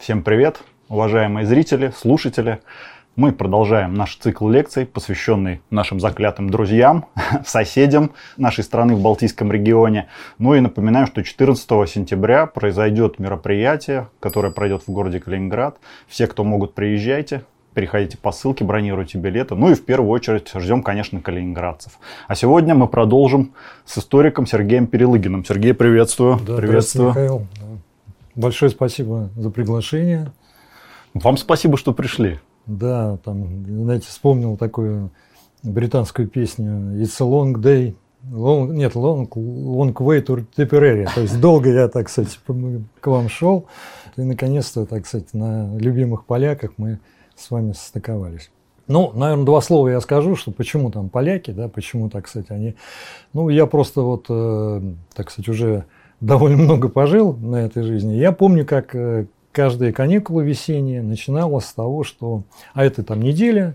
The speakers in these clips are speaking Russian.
Всем привет, уважаемые зрители, слушатели. Мы продолжаем наш цикл лекций, посвященный нашим заклятым друзьям, соседям нашей страны в Балтийском регионе. Ну и напоминаю, что 14 сентября произойдет мероприятие, которое пройдет в городе Калининград. Все, кто могут, приезжайте. Переходите по ссылке, бронируйте билеты. Ну и в первую очередь ждем, конечно, калининградцев. А сегодня мы продолжим с историком Сергеем Перелыгиным. Сергей, приветствую. Да, приветствую. Михаил. Большое спасибо за приглашение. Вам спасибо, что пришли. Да, там, знаете, вспомнил такую британскую песню «It's a long day». Long way to Tipperary. То есть долго я, так сказать, к вам шел. И наконец-то, так сказать, на любимых поляках мы с вами состыковались. Ну, наверное, два слова я скажу, что почему там поляки, да, почему, так сказать, они... Ну, я просто вот, так сказать, уже довольно много пожил на этой жизни. Я помню, как каждые каникулы весенние начиналось с того, что... А это там неделя,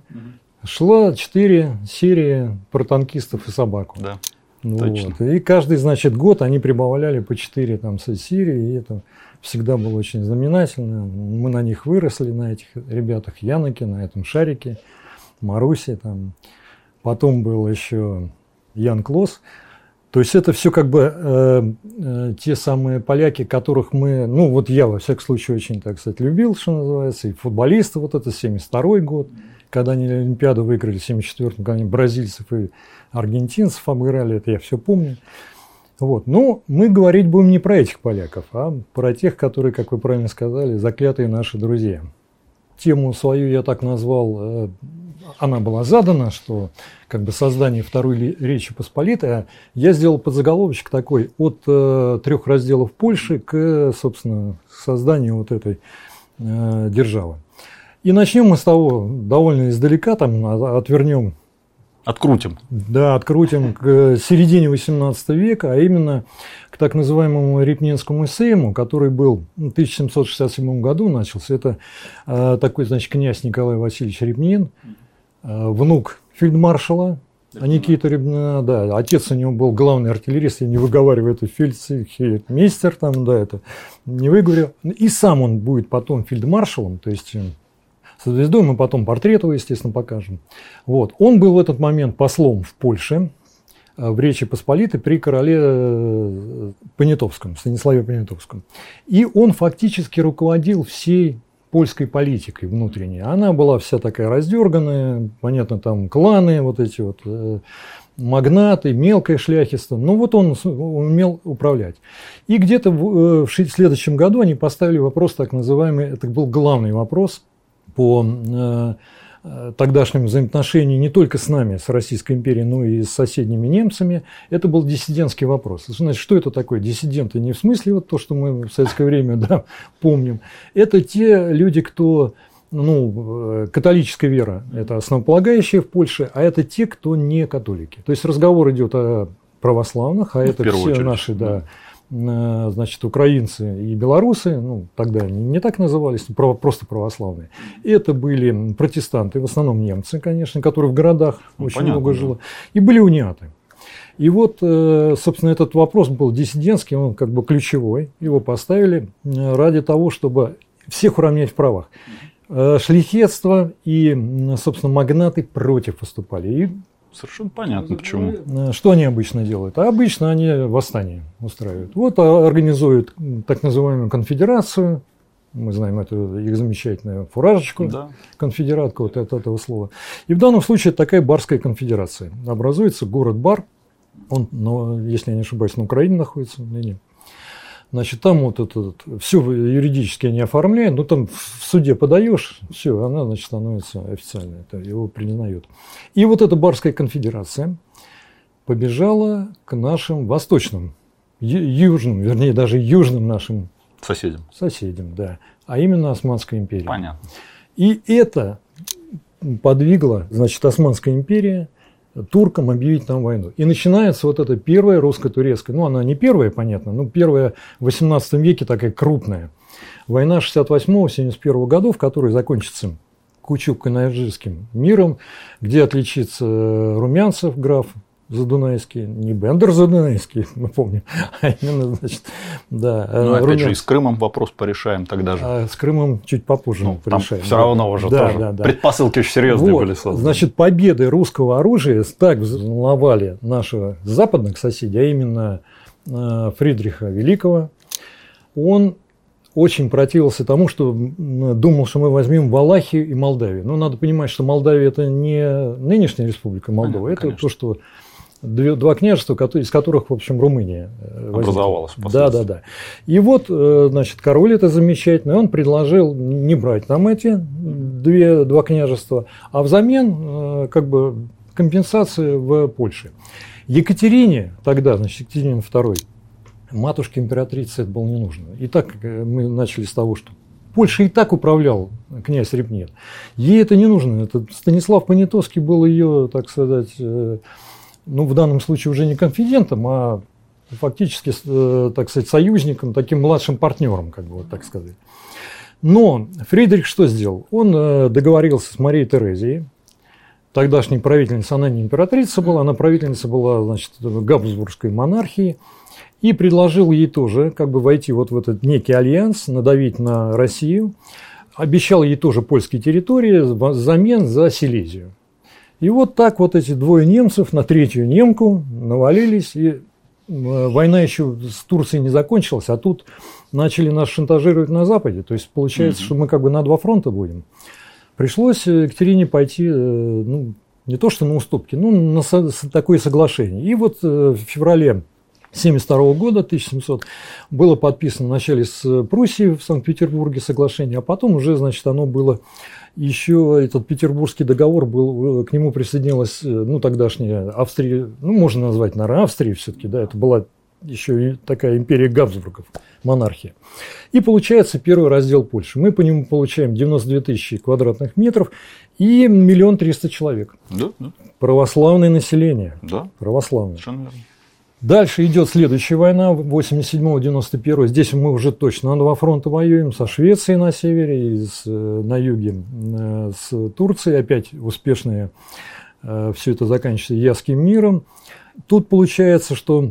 шла 4 серии про танкистов и собаку. Да, точно. Вот. И каждый, значит, год они прибавляли по 4 там, серии, и это... Всегда было очень знаменательно. Мы на них выросли, на этих ребятах Яноке, на этом Шарике, Марусе. Там. Потом был еще Ян Клос. То есть это все как бы те самые поляки, которых мы, ну вот я во всяком случае очень, так сказать, любил, что называется. И футболисты, вот это 72-й год, когда они Олимпиаду выиграли, в 74-м, когда они бразильцев и аргентинцев обыграли, это я все помню. Вот. Но мы говорить будем не про этих поляков, а про тех, которые, как вы правильно сказали, заклятые наши друзья. Тему свою я так назвал, она была задана, что как бы создание Второй Речи Посполитой. Я сделал подзаголовочек такой: от 3 разделов Польши к, собственно, созданию вот этой державы. И начнем мы с того, довольно издалека, там отвернем. Открутим. Да, открутим к середине XVIII века, а именно к так называемому Репнинскому сейму, который был в 1767 году начался. Это такой, значит, князь Николай Васильевич Репнин, внук фельдмаршала Никиты Репнина, да, отец у него был главный артиллерист, я не выговариваю это, фельдмейстер, там, да, это не выговорил. И сам он будет потом фельдмаршалом, то есть... Со звездой мы потом портрет его, естественно, покажем. Вот. Он был в этот момент послом в Польше, в Речи Посполитой при короле Понятовском, Станиславе Понятовском. И он фактически руководил всей польской политикой внутренней. Она была вся такая раздерганная, понятно, там кланы, вот эти вот магнаты, мелкое шляхетство. Ну вот он умел управлять. И где-то в следующем году они поставили вопрос, так называемый, это был главный вопрос, по тогдашним взаимоотношениям не только с нами, с Российской империей, но и с соседними немцами, это был диссидентский вопрос. Значит, что это такое? Диссиденты не в смысле вот то, что мы в советское время, да, помним. Это те люди, кто, ну, католическая вера, это основополагающая в Польше, а это те, кто не католики. То есть разговор идет о православных, а это все очередь наши, да, значит, украинцы и белорусы, ну, тогда они не так назывались, просто православные. Это были протестанты, в основном немцы, конечно, которые в городах очень много жило, и были униаты. И вот, собственно, этот вопрос был диссидентский, он как бы ключевой, его поставили ради того, чтобы всех уравнять в правах. Шляхетство и, собственно, магнаты против выступали. И совершенно понятно, почему. Что они обычно делают? А обычно они восстание устраивают. Вот организуют так называемую конфедерацию. Мы знаем эту их замечательную фуражечку, да. Конфедератку, вот от этого слова. И в данном случае это такая барская конфедерация. Образуется город Бар. Он, если я не ошибаюсь, на Украине находится. Значит, там вот это все юридически они оформляют, но там в суде подаешь, все, она, значит, становится официальной, это его признают. И вот эта Барская конфедерация побежала к нашим восточным, южным, вернее, даже южным нашим соседям, да, а именно Османской империи. Понятно. И это подвигло, значит, Османская империя туркам объявить нам войну. И начинается вот эта первая русско-турецкая, ну она не первая, понятно, но первая в 18 веке такая крупная. Война 68-71 годов, которая закончится Кучук-Канаджирским миром, где отличится Румянцев, граф Задунайский, не Бендер Задунайский, мы помним, а именно, значит, да. Ну, опять же, и с Крымом вопрос порешаем тогда же. А с Крымом чуть попозже мы порешаем. Все равно уже тоже предпосылки очень серьезные были созданы. Значит, победы русского оружия так взволновали наших западных соседей, а именно Фридриха Великого. Он очень противился тому, что думал, что мы возьмем Валахию и Молдавию. Но надо понимать, что Молдавия – это не нынешняя республика Молдова, это то, что два княжества, из которых, в общем, Румыния образовалась. Да. И вот, значит, король это замечательный, он предложил не брать нам эти два княжества, а взамен как бы компенсации в Польше. Екатерине тогда, значит, Екатерине II, матушке императрицы это было не нужно. И так мы начали с того, что Польша и так управлял князь Репнин. Ей это не нужно. Это Станислав Понятовский был ее, так сказать, ну, в данном случае уже не конфидентом, а фактически, так сказать, союзником, таким младшим партнером, как бы вот так сказать. Но Фридрих что сделал? Он договорился с Марией Терезией, тогдашней правительницей, она не императрица была, она правительница была, значит, Габсбургской монархии, и предложил ей тоже как бы войти вот в этот некий альянс, надавить на Россию, обещал ей тоже польские территории взамен за Силезию. И вот так вот эти двое немцев на третью немку навалились, и война еще с Турцией не закончилась, а тут начали нас шантажировать на Западе. То есть получается, что мы как бы на два фронта будем. Пришлось Екатерине пойти, ну, не то что на уступки, но на такое соглашение. И вот в феврале 1972 года, 1700, было подписано вначале с Пруссией в Санкт-Петербурге соглашение, а потом уже, значит, оно было еще, этот Петербургский договор был, к нему присоединилась, ну, тогдашняя Австрия, ну, можно назвать, наверное, Австрия все-таки, да, это была еще и такая империя Габсбургов, монархия. И получается первый раздел Польши. Мы по нему получаем 92 тысячи квадратных метров и 1 300 000 человек. Да. Православное население. Да. Православное. Совершенно верно. Дальше идет следующая война, 87-91. Здесь мы уже точно на два фронта воюем, со Швецией на севере и на юге с Турцией. Опять успешные, все это заканчивается Ясским миром. Тут получается, что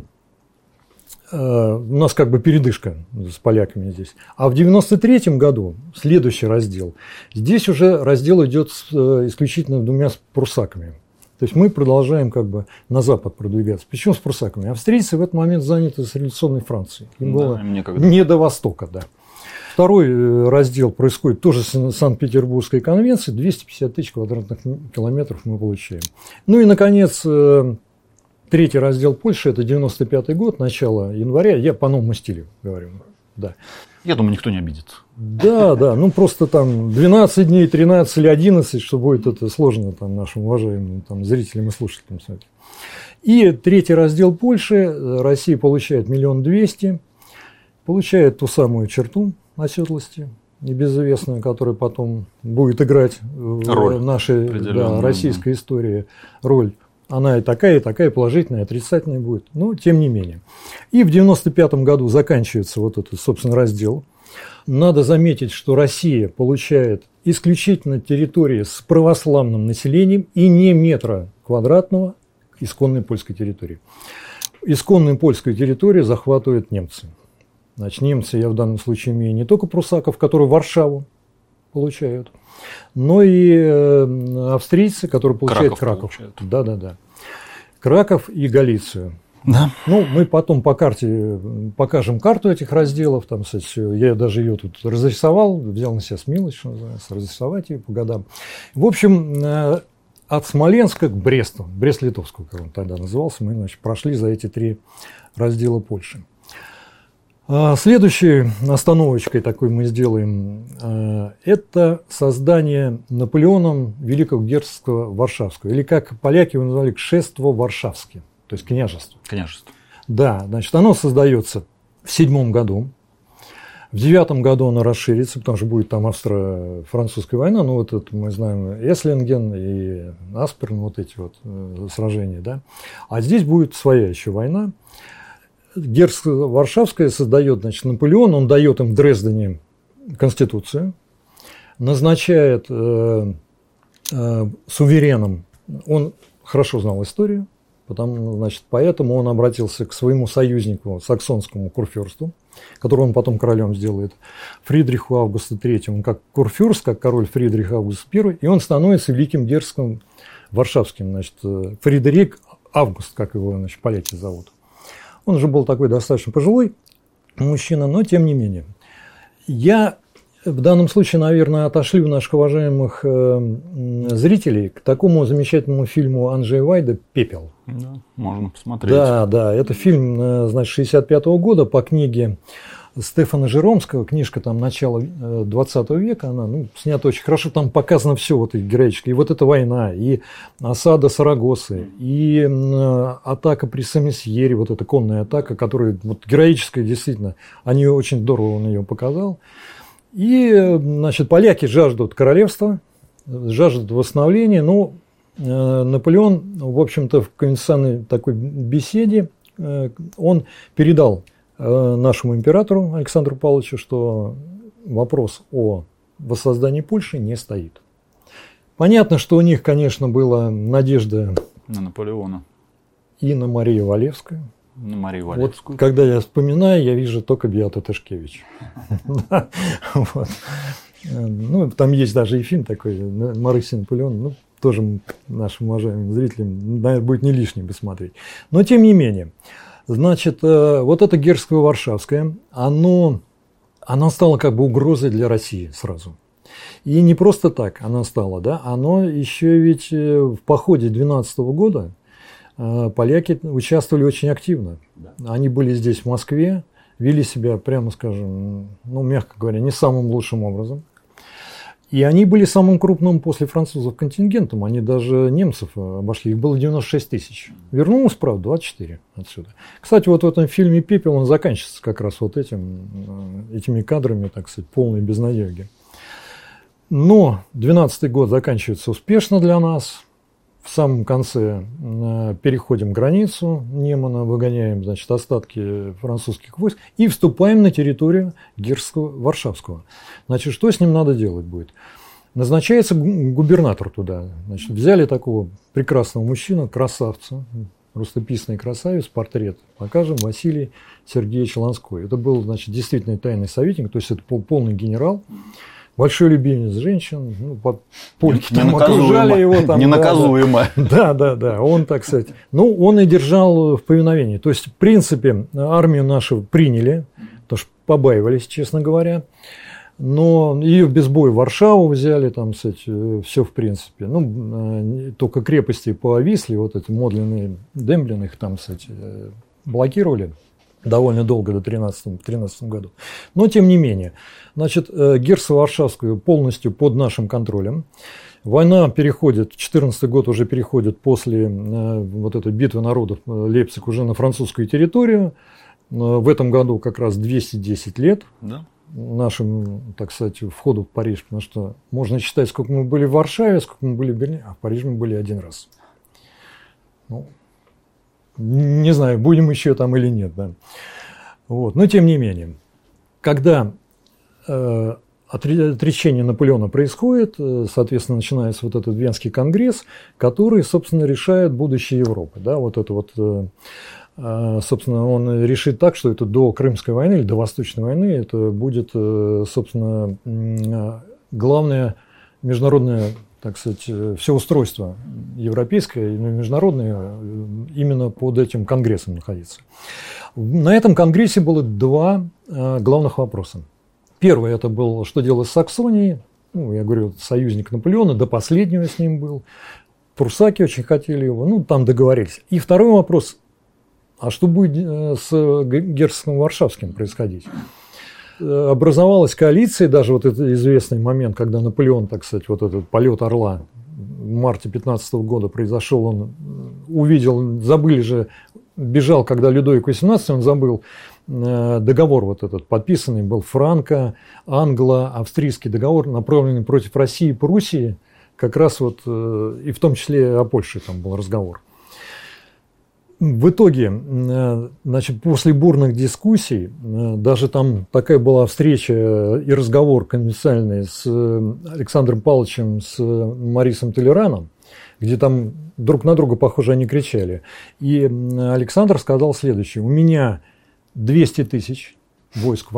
у нас как бы передышка с поляками здесь. А в 93 году следующий раздел. Здесь уже раздел идет исключительно двумя прусаками. То есть мы продолжаем как бы на запад продвигаться. Причем с прусаками. Австрийцы в этот момент заняты с революционной Францией. Им было не до Востока. Да. Второй раздел происходит тоже с Санкт-Петербургской конвенции. 250 тысяч квадратных километров мы получаем. Ну и, наконец, третий раздел Польши. Это 95 год, начало января. Я по новому стилю говорю. Да. Я думаю, никто не обидится. Да, ну просто там 12 дней, 13 или 11, что будет это сложно там, нашим уважаемым там, зрителям и слушателям. И третий раздел Польши. Россия получает 1 200 000, получает ту самую черту оседлости, небезызвестную, которая потом будет играть в нашей российской истории роль. Она и такая положительная, и отрицательная будет, но тем не менее. И в 95 году заканчивается вот этот, собственно, раздел. Надо заметить, что Россия получает исключительно территории с православным населением и не метра квадратного исконной польской территории. Исконную польскую территорию захватывают немцы. Значит, немцы, я в данном случае имею не только прусаков, которые Варшаву получают, но и австрийцы, которые получают Краков. Да. Краков и Галицию. Да. Ну, мы потом по карте покажем карту этих разделов. Там, кстати, я даже ее тут разрисовал, взял на себя смелость, что называется, разрисовать ее по годам. В общем, от Смоленска к Бресту, Брест-Литовского, как он тогда назывался, мы, значит, прошли за эти 3 раздела Польши. Следующей остановочкой такой мы сделаем, это создание Наполеоном Великого герцогства Варшавского, или как поляки его назвали, Кшество Варшавское, то есть княжество. Да, значит, оно создается в 7 году. В 9 году оно расширится, потому что будет там австро-французская война, ну вот это мы знаем Эслинген и Асперн, вот эти вот сражения, да. А здесь будет своя еще война. Герцогство Варшавское создает, значит, Наполеон, он дает им в Дрездене конституцию, назначает сувереном, он хорошо знал историю, Поэтому он обратился к своему союзнику, саксонскому курфюрсту, которого он потом королем сделает, Фридриху Августу III. Он как курфюрст, как король Фридрих Август I, и он становится великим герцогом варшавским. Фредерик Август, как его поляки зовут. Он уже был такой достаточно пожилой мужчина, но тем не менее. Я в данном случае, наверное, отошлю наших уважаемых зрителей к такому замечательному фильму Анджея Вайда «Пепел». Да, можно посмотреть. Да, это фильм, 1965 года по книге Стефана Жеромского, книжка там начала 20 века, она снята очень хорошо, там показано все вот и героически. И вот эта война, и осада Сарагосы, и атака при Самисьере, вот эта конная атака, которая вот героическая действительно, они очень здорово он ее показал. И, поляки жаждут королевства, жаждут восстановления, но Наполеон, в общем-то, в конвенционной такой беседе, он передал нашему императору Александру Павловичу, что вопрос о воссоздании Польши не стоит. Понятно, что у них, конечно, была надежда на Наполеона и на Марию Валевскую. На Марию Валевскую. Вот, когда я вспоминаю, я вижу только Беату Тышкевич. Там есть даже и фильм такой «Марыся и Наполеон». Тоже нашим уважаемым зрителям, наверное, будет не лишним посмотреть. Но тем не менее, вот это герцогство Варшавское, оно стало как бы угрозой для России сразу. И не просто так оно стало, да, оно еще ведь в походе 12 года поляки участвовали очень активно. Они были здесь, в Москве, вели себя, прямо скажем, мягко говоря, не самым лучшим образом. И они были самым крупным после французов контингентом. Они даже немцев обошли. Их было 96 тысяч. Вернулось, правда, 24 отсюда. Кстати, вот в этом фильме «Пепел» он заканчивается как раз вот этими кадрами, так сказать, полной безнадеги. Но 12-й год заканчивается успешно для нас. В самом конце переходим границу Немана, выгоняем, остатки французских войск и вступаем на территорию герцогства Варшавского. Что с ним надо делать будет? Назначается губернатор туда. Взяли такого прекрасного мужчину, красавца, рустописный красавец, портрет. Покажем, Василий Сергеевич Ланской. Это был, действительно тайный советник, то есть это полный генерал. Большой любимец женщин, польки там окружали его. Ненаказуемо. Да, он, так сказать, он и держал в повиновении. То есть, в принципе, армию нашу приняли, потому что побаивались, честно говоря. Но ее без боя в Варшаву взяли, там, все в принципе. Только крепости по Висле, вот эти Модлин и Демблин, их там, блокировали. Довольно долго, до 13 году. Но, тем не менее, герцогство Варшавское полностью под нашим контролем. Война переходит, 14 год уже переходит после вот этой битвы народов Лейпциг уже на французскую территорию. В этом году как раз 210 лет нашим, так сказать, входу в Париж. Потому что можно считать, сколько мы были в Варшаве, сколько мы были в Берлине, а в Париже мы были один раз. Не знаю, будем еще там или нет. Да. Но тем не менее, когда отречение Наполеона происходит, соответственно, начинается вот этот Венский конгресс, который, собственно, решает будущее Европы. Да, собственно, он решит так, что это до Крымской войны или до Восточной войны это будет, собственно, главное международное, так сказать, все устройство европейское и международное именно под этим конгрессом находиться. На этом конгрессе было два главных вопроса. Первый это был, что делать с Саксонией. Я говорю, союзник Наполеона, до последнего с ним был. Прусаки очень хотели его, там договорились. И второй вопрос, а что будет с герцогством Варшавским происходить? Образовалась коалиция, даже вот этот известный момент, когда Наполеон, так сказать, вот этот полет орла в марте 15 года произошел, он увидел, забыли же, бежал, когда Людовик XVIII, он забыл договор вот этот подписанный, был франко-англо-австрийский договор, направленный против России и Пруссии, как раз вот, и в том числе о Польше там был разговор. В итоге, после бурных дискуссий, даже там такая была встреча и разговор конфиденциальный с Александром Павловичем, с Марисом Толераном, где там друг на друга, похоже, они кричали. И Александр сказал следующее: у меня 200 тысяч войск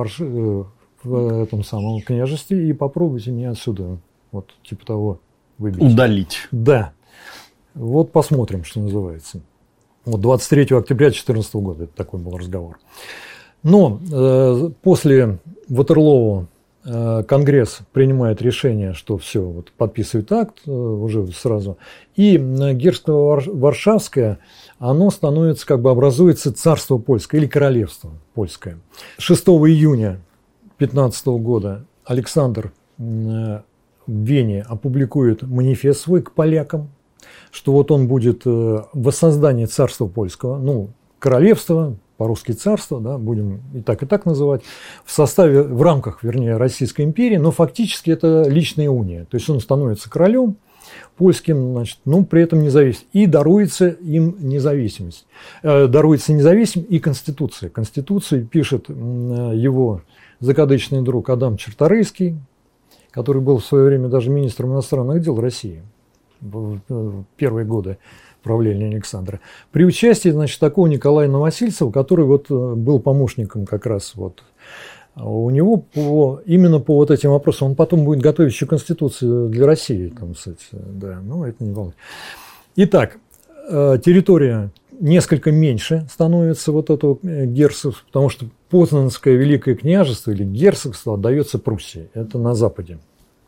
в этом самом княжестве, и попробуйте меня отсюда, вот типа того, выбить. Удалить. Да. Вот посмотрим, что называется. Вот 23 октября 2014 года это такой был разговор. Но после Ватерлоо Конгресс принимает решение, что все, вот, подписывает акт уже сразу. И герцогство Варшавское, оно становится, как бы образуется царство польское или королевство польское. 6 июня 2015 года Александр в Вене опубликует манифест свой к полякам, что вот он будет воссоздание царства польского, ну, королевства, по-русски царство, да, будем и так называть, в рамках, вернее, Российской империи, но фактически это личная уния. То есть он становится королем польским, значит, но при этом независим. И даруется им независимость. Даруется независимость и Конституция. Конституцию пишет его закадычный друг Адам Черторийский, который был в свое время даже министром иностранных дел России в первые годы правления Александра, при участии, значит, такого Николая Новосильцева, который вот был помощником как раз вот у него именно по вот этим вопросам. Он потом будет готовить еще Конституцию для России, там, кстати, да, но это не волнует. Итак, территория несколько меньше становится вот этого герцогства, потому что Познанское Великое княжество или герцогство отдается Пруссии, это на западе.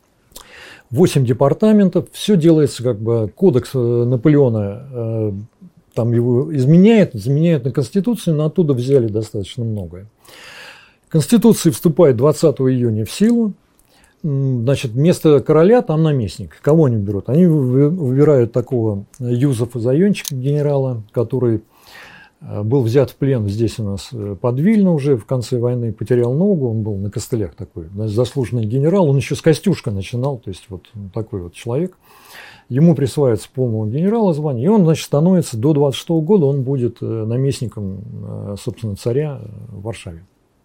8 департаментов, все делается как бы, кодекс Наполеона, там его заменяют на Конституцию, но оттуда взяли достаточно многое. Конституция вступает 20 июня в силу, значит, вместо короля там наместник. Кого они берут? Они выбирают такого Юзефа Зайончика, генерала, который был взят в плен здесь у нас под Вильно уже в конце войны, потерял ногу, он был на костылях такой, заслуженный генерал, он еще с Костюшка начинал, то есть вот такой вот человек. Ему присваивается полного генерала звание, и он, значит, становится до 26 года, он будет наместником, собственно, царя в Варшаве.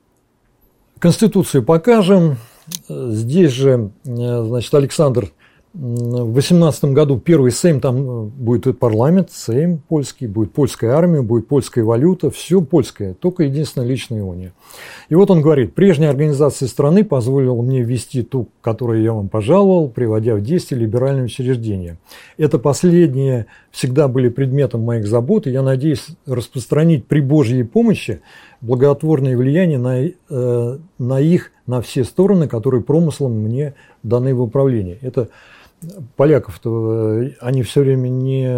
Конституцию покажем. Здесь же, значит, Александр в 18 году первый Сейм, там будет парламент, Сейм польский, будет польская армия, будет польская валюта, все польское, только единственная личная уния. И вот он говорит: прежняя организация страны позволила мне ввести ту, которую я вам пожаловал, приводя в действие либеральные учреждения. Это последние всегда были предметом моих забот, и я надеюсь распространить при Божьей помощи благотворное влияние на их, на все стороны, которые промыслом мне даны в управлении. Это поляков-то, они все время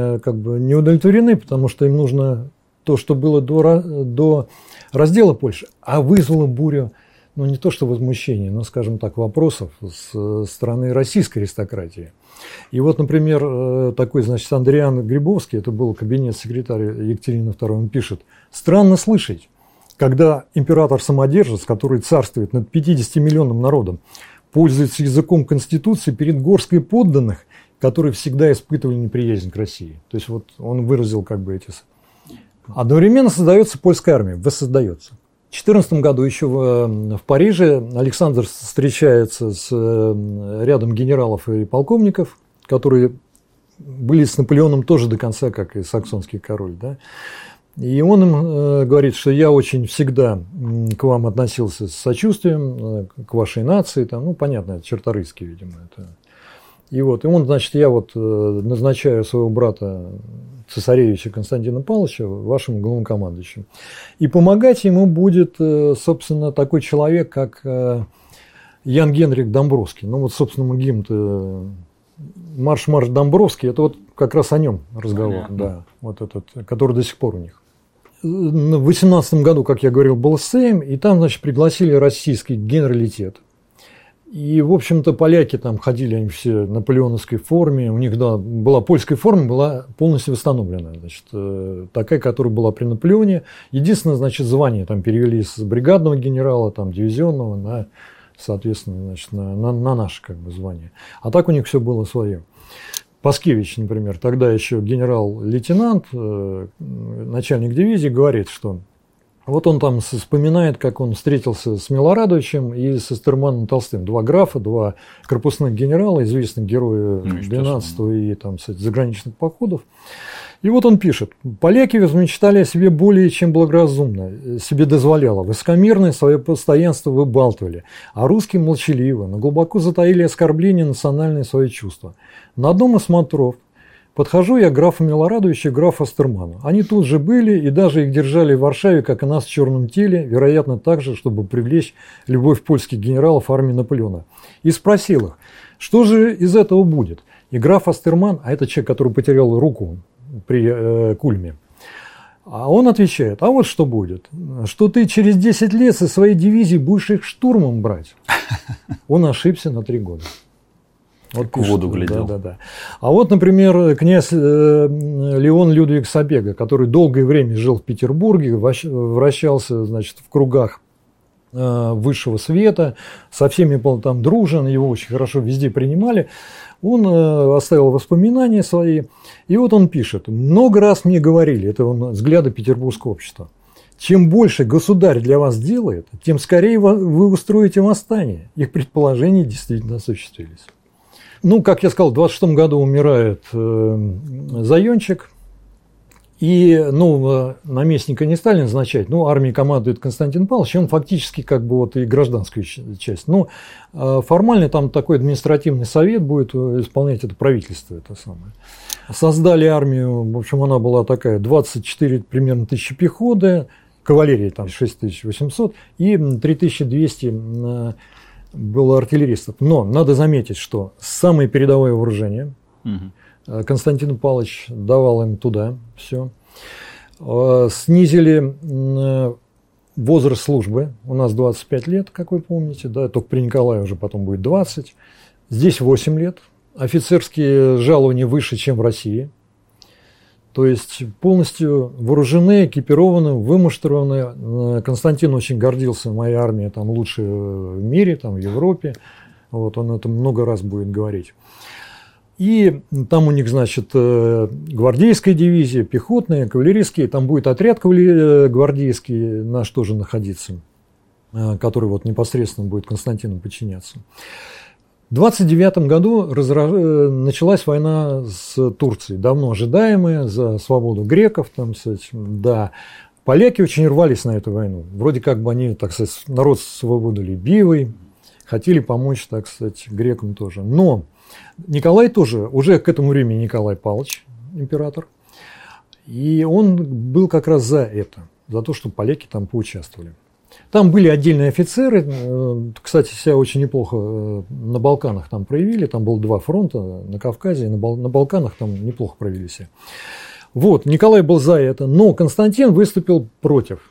не удовлетворены, потому что им нужно то, что было до раздела Польши, а вызвало бурю, ну не то что возмущение, но, скажем так, вопросов с стороны российской аристократии. И вот, например, такой, значит, Андриан Грибовский, это был кабинет-секретаря Екатерины II, он пишет: «Странно слышать, когда император-самодержец, который царствует над 50-миллионным народом, пользуется языком Конституции перед горсткой подданных, которые всегда испытывали неприязнь к России». То есть вот он выразил как бы эти... Одновременно создается польская армия, воссоздается. В 2014 году еще в Париже Александр встречается с рядом генералов и полковников, которые были с Наполеоном тоже до конца, как и саксонский король, да? И он им говорит, что я очень всегда к вам относился с сочувствием, к вашей нации, там, ну, понятно, это Черторийский, видимо. Это. И он, значит, я вот назначаю своего брата цесаревича Константина Павловича вашим главнокомандующим. И помогать ему будет, собственно, такой человек, как Ян Генрих Домбровский. Ну, вот, собственно, гимн-то «Марш-марш Домбровский», это вот как раз о нем разговор, да, вот этот, который до сих пор у них. В 2018 году, как я говорил, был Сейм, и там, значит, пригласили российский генералитет. И, в общем-то, поляки там ходили, они все в наполеоновской форме, у них, да, была польская форма, была полностью восстановлена, значит, такая, которая была при Наполеоне. Единственное, значит, звание там перевели с бригадного генерала, там, дивизионного на, соответственно, значит, на наше как бы звание. А так у них все было свое. Паскевич, например, тогда еще генерал-лейтенант, начальник дивизии, говорит, что Вот он там вспоминает, как он встретился с Милорадовичем и с Эстерманом Толстым. Два графа, два корпусных генерала, известных героев 12-го и там, кстати, заграничных походов. И вот он пишет: «Поляки возмечтали о себе более чем благоразумно, себе дозволяло. Высокомерное свое постоянство выбалтывали, а русские молчаливо, но глубоко затаили оскорбление национальные свои чувства. На одном из смотров подхожу я к графу Милорадовичу и графу Эстерману. Они тут же были, и даже их держали в Варшаве, как и нас в черном теле, вероятно, так же, чтобы привлечь любовь польских генералов армии Наполеона. И спросил их, что же из этого будет? И граф Эстерман, а это человек, который потерял руку при Кульме, а он отвечает: а вот что будет, что ты через 10 лет со своей дивизии будешь их штурмом брать. Он ошибся на 3 года. Вот в воду глядел. Да. А вот, например, князь Леон Людвиг Сабега, который долгое время жил в Петербурге, вращался, значит, в кругах высшего света, со всеми был там дружен, его очень хорошо везде принимали. Он оставил воспоминания свои, и вот он пишет: «Много раз мне говорили, это он взгляды петербургского общества, чем больше государь для вас делает, тем скорее вы устроите восстание». Их предположения действительно осуществились. Ну, как я сказал, в 26 году умирает Зайончик, и наместника не стали назначать, армией командует Константин Павлович, он фактически как бы вот и гражданскую часть. Формально там такой административный совет будет исполнять это правительство, это самое. Создали армию, в общем, она была такая, 24 примерно тысячи пехоты, кавалерии там 6800 и 3200 было артиллеристов. Но надо заметить, что самое передовое вооружение Константин Павлович давал им туда все. Снизили возраст службы. У нас 25 лет, как вы помните, да, только при Николае уже потом будет 20. Здесь 8 лет. Офицерские жалования выше, чем в России. То есть полностью вооружены, экипированы, вымуштрированы. Константин очень гордился, моя армия там лучшая в мире, там, в Европе. Вот, он это много раз будет говорить. И там у них, значит, гвардейская дивизия, пехотная, кавалерийские. Там будет отряд гвардейский наш тоже находиться, который вот непосредственно будет Константину подчиняться. В 1929 году началась война с Турцией, давно ожидаемая, за свободу греков. Там, кстати, да. Поляки очень рвались на эту войну. Вроде как бы они, так сказать, народ свободолюбивый, хотели помочь, так сказать, грекам тоже. Но Николай тоже, уже к этому времени Николай Павлович, император, и он был как раз за это, за то, что поляки там поучаствовали. Там были отдельные офицеры, кстати, себя очень неплохо на Балканах там проявили, там было 2 фронта, на Кавказе и на Балканах там неплохо проявили себя. Вот, Николай был за это, но Константин выступил против.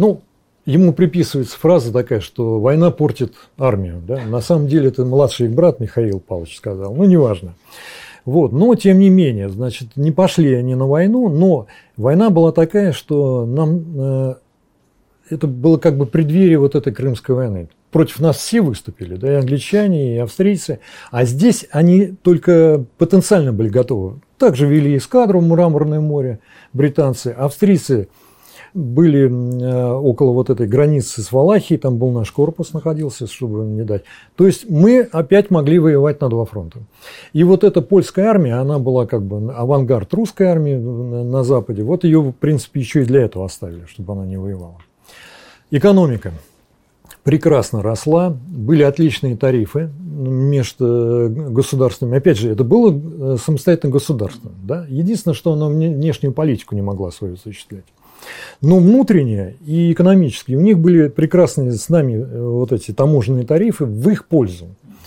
Ему приписывается фраза такая, что война портит армию. Да? На самом деле это младший брат Михаил Павлович сказал, неважно. Вот. Но тем не менее, значит, не пошли они на войну, но война была такая, что нам это было как бы преддверие вот этой Крымской войны. Против нас все выступили, да, и англичане, и австрийцы, а здесь они только потенциально были готовы. Также вели эскадру в Мраморное море британцы, австрийцы были около вот этой границы с Валахией, там был наш корпус находился, чтобы не дать. То есть мы опять могли воевать на 2 фронта. И вот эта польская армия, она была как бы авангард русской армии на Западе. Вот ее, в принципе, еще и для этого оставили, чтобы она не воевала. Экономика прекрасно росла, были отличные тарифы между государствами. Опять же, это было самостоятельное государство. Да? Единственное, что оно внешнюю политику не могла свою осуществлять. Но внутренние и экономические, у них были прекрасные с нами вот эти таможенные тарифы в их пользу.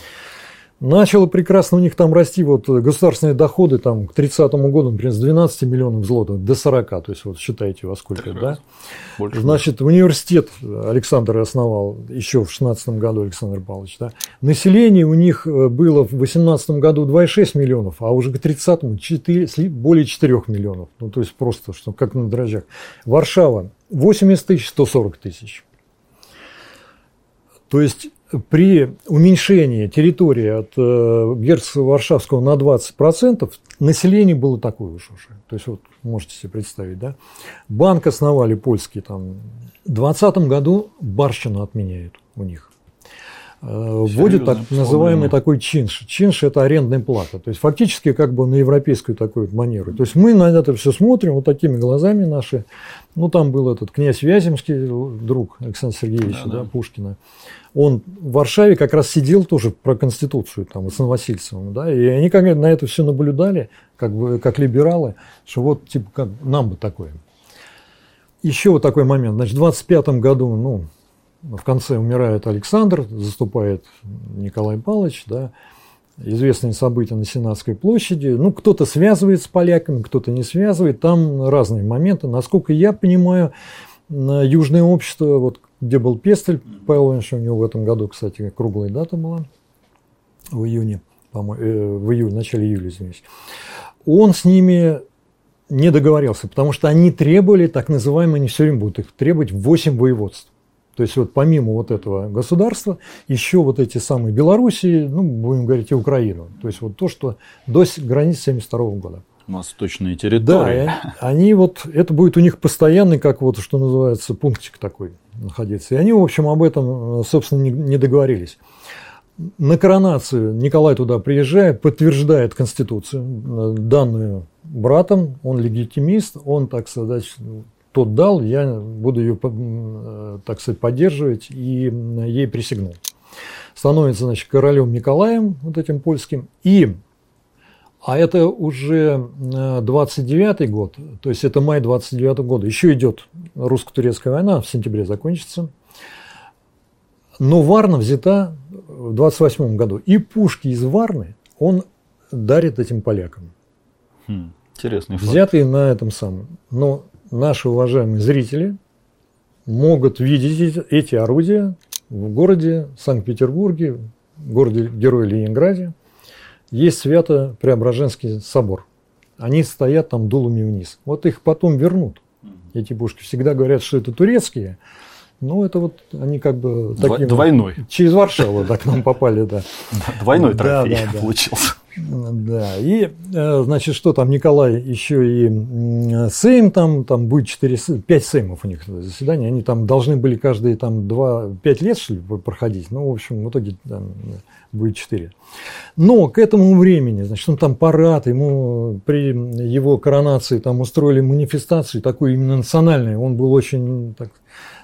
Начало прекрасно у них там расти вот государственные доходы там, к 30-му году, например, с 12 миллионов злотых до 40. То есть, вот считайте, во сколько, да? Больше. Значит, университет Александр основал еще в 16 году, Александр Павлович. Да? Население у них было в 18 году 2,6 миллионов, а уже к 30-му более 4 миллионов. То есть, просто, что как на дрожжах. Варшава 80 тысяч, 140 тысяч. То есть, при уменьшении территории от герцогства Варшавского на 20% население было такое уж уже. То есть, вот можете себе представить, да? Банк основали польский там. В 2020 году барщину отменяют у них. Вводит так называемый такой чинш. Чинш – это арендная плата. То есть, фактически как бы на европейскую такую вот манеру. То есть, мы на это все смотрим вот такими глазами наши. Ну, там был этот князь Вяземский, друг Александра Сергеевича, да, Пушкина. Он в Варшаве как раз сидел тоже про Конституцию там, с Новосельцевым. Да, и они как на это все наблюдали, как либералы, что вот типа как нам бы такое. Еще вот такой момент. Значит, в 25 году, ну, в конце умирает Александр, заступает Николай Павлович, да, известные события на Сенатской площади. Ну, кто-то связывает с поляками, кто-то не связывает. Там разные моменты. Насколько я понимаю, Южное общество, вот, где был Пестель, Павел Иванович, у него в этом году, кстати, круглая дата была, в июне, в начале июля, извиняюсь, он с ними не договорился, потому что они требовали, так называемые, они все время будут их требовать, 8 воеводств. То есть, вот помимо вот этого государства, еще вот эти самые Белоруссии, ну, будем говорить, и Украину. То есть, вот то, что до границ 1972 года. Восточные территории. Да, они вот, это будет у них постоянный, как вот, что называется, пунктик такой находиться. И они, в общем, об этом, собственно, не договорились. На коронацию Николай туда приезжает, подтверждает Конституцию, данную братом, он легитимист, он, так сказать, тот дал, я буду ее, так сказать, поддерживать, и ей присягнул. Становится, значит, королем Николаем, вот этим польским, а это уже 29-й год, то есть это май 29-го года, еще идет русско-турецкая война, в сентябре закончится, но Варна взята в 28 году, и пушки из Варны он дарит этим полякам. Интересный факт. Взятые на этом самом. Но наши уважаемые зрители могут видеть эти орудия в городе Санкт-Петербурге, городе-герое Ленинграде. Есть Свято-Преображенский собор. Они стоят там дулами вниз. Вот их потом вернут. Эти пушки всегда говорят, что это турецкие. Ну, это вот они как бы таким... Двойной. Через Варшаву к нам попали, да. Двойной трофей получился. Да, и, значит, что там, Николай еще и Сейм, там будет 5 Сеймов у них заседания, они там должны были каждые там 5 лет, что ли, проходить, ну, в общем, в итоге там будет 4. Но к этому времени, значит, он там парад, ему при его коронации там устроили манифестацию, такую именно национальную, он был очень, так,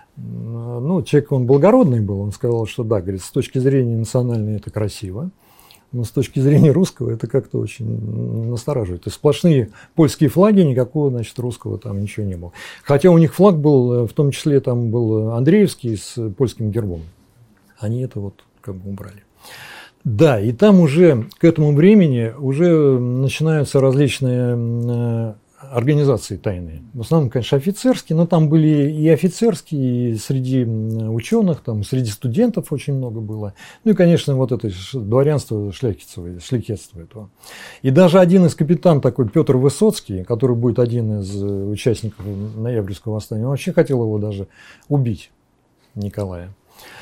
ну, человек, он благородный был, он сказал, что да, говорит, с точки зрения национальной это красиво, но с точки зрения русского это как-то очень настораживает. То есть сплошные польские флаги, никакого, значит, русского там ничего не было. Хотя у них флаг был, в том числе там был Андреевский с польским гербом. Они это вот как бы убрали. Да, и там уже к этому времени уже начинаются различные организации тайные. В основном, конечно, офицерские, но там были и офицерские, и среди ученых, там, среди студентов очень много было. Ну и, конечно, вот это дворянство шляхетство этого. И даже один из капитан такой, Петр Высоцкий, который будет один из участников ноябрьского восстания, он вообще хотел его даже убить, Николая.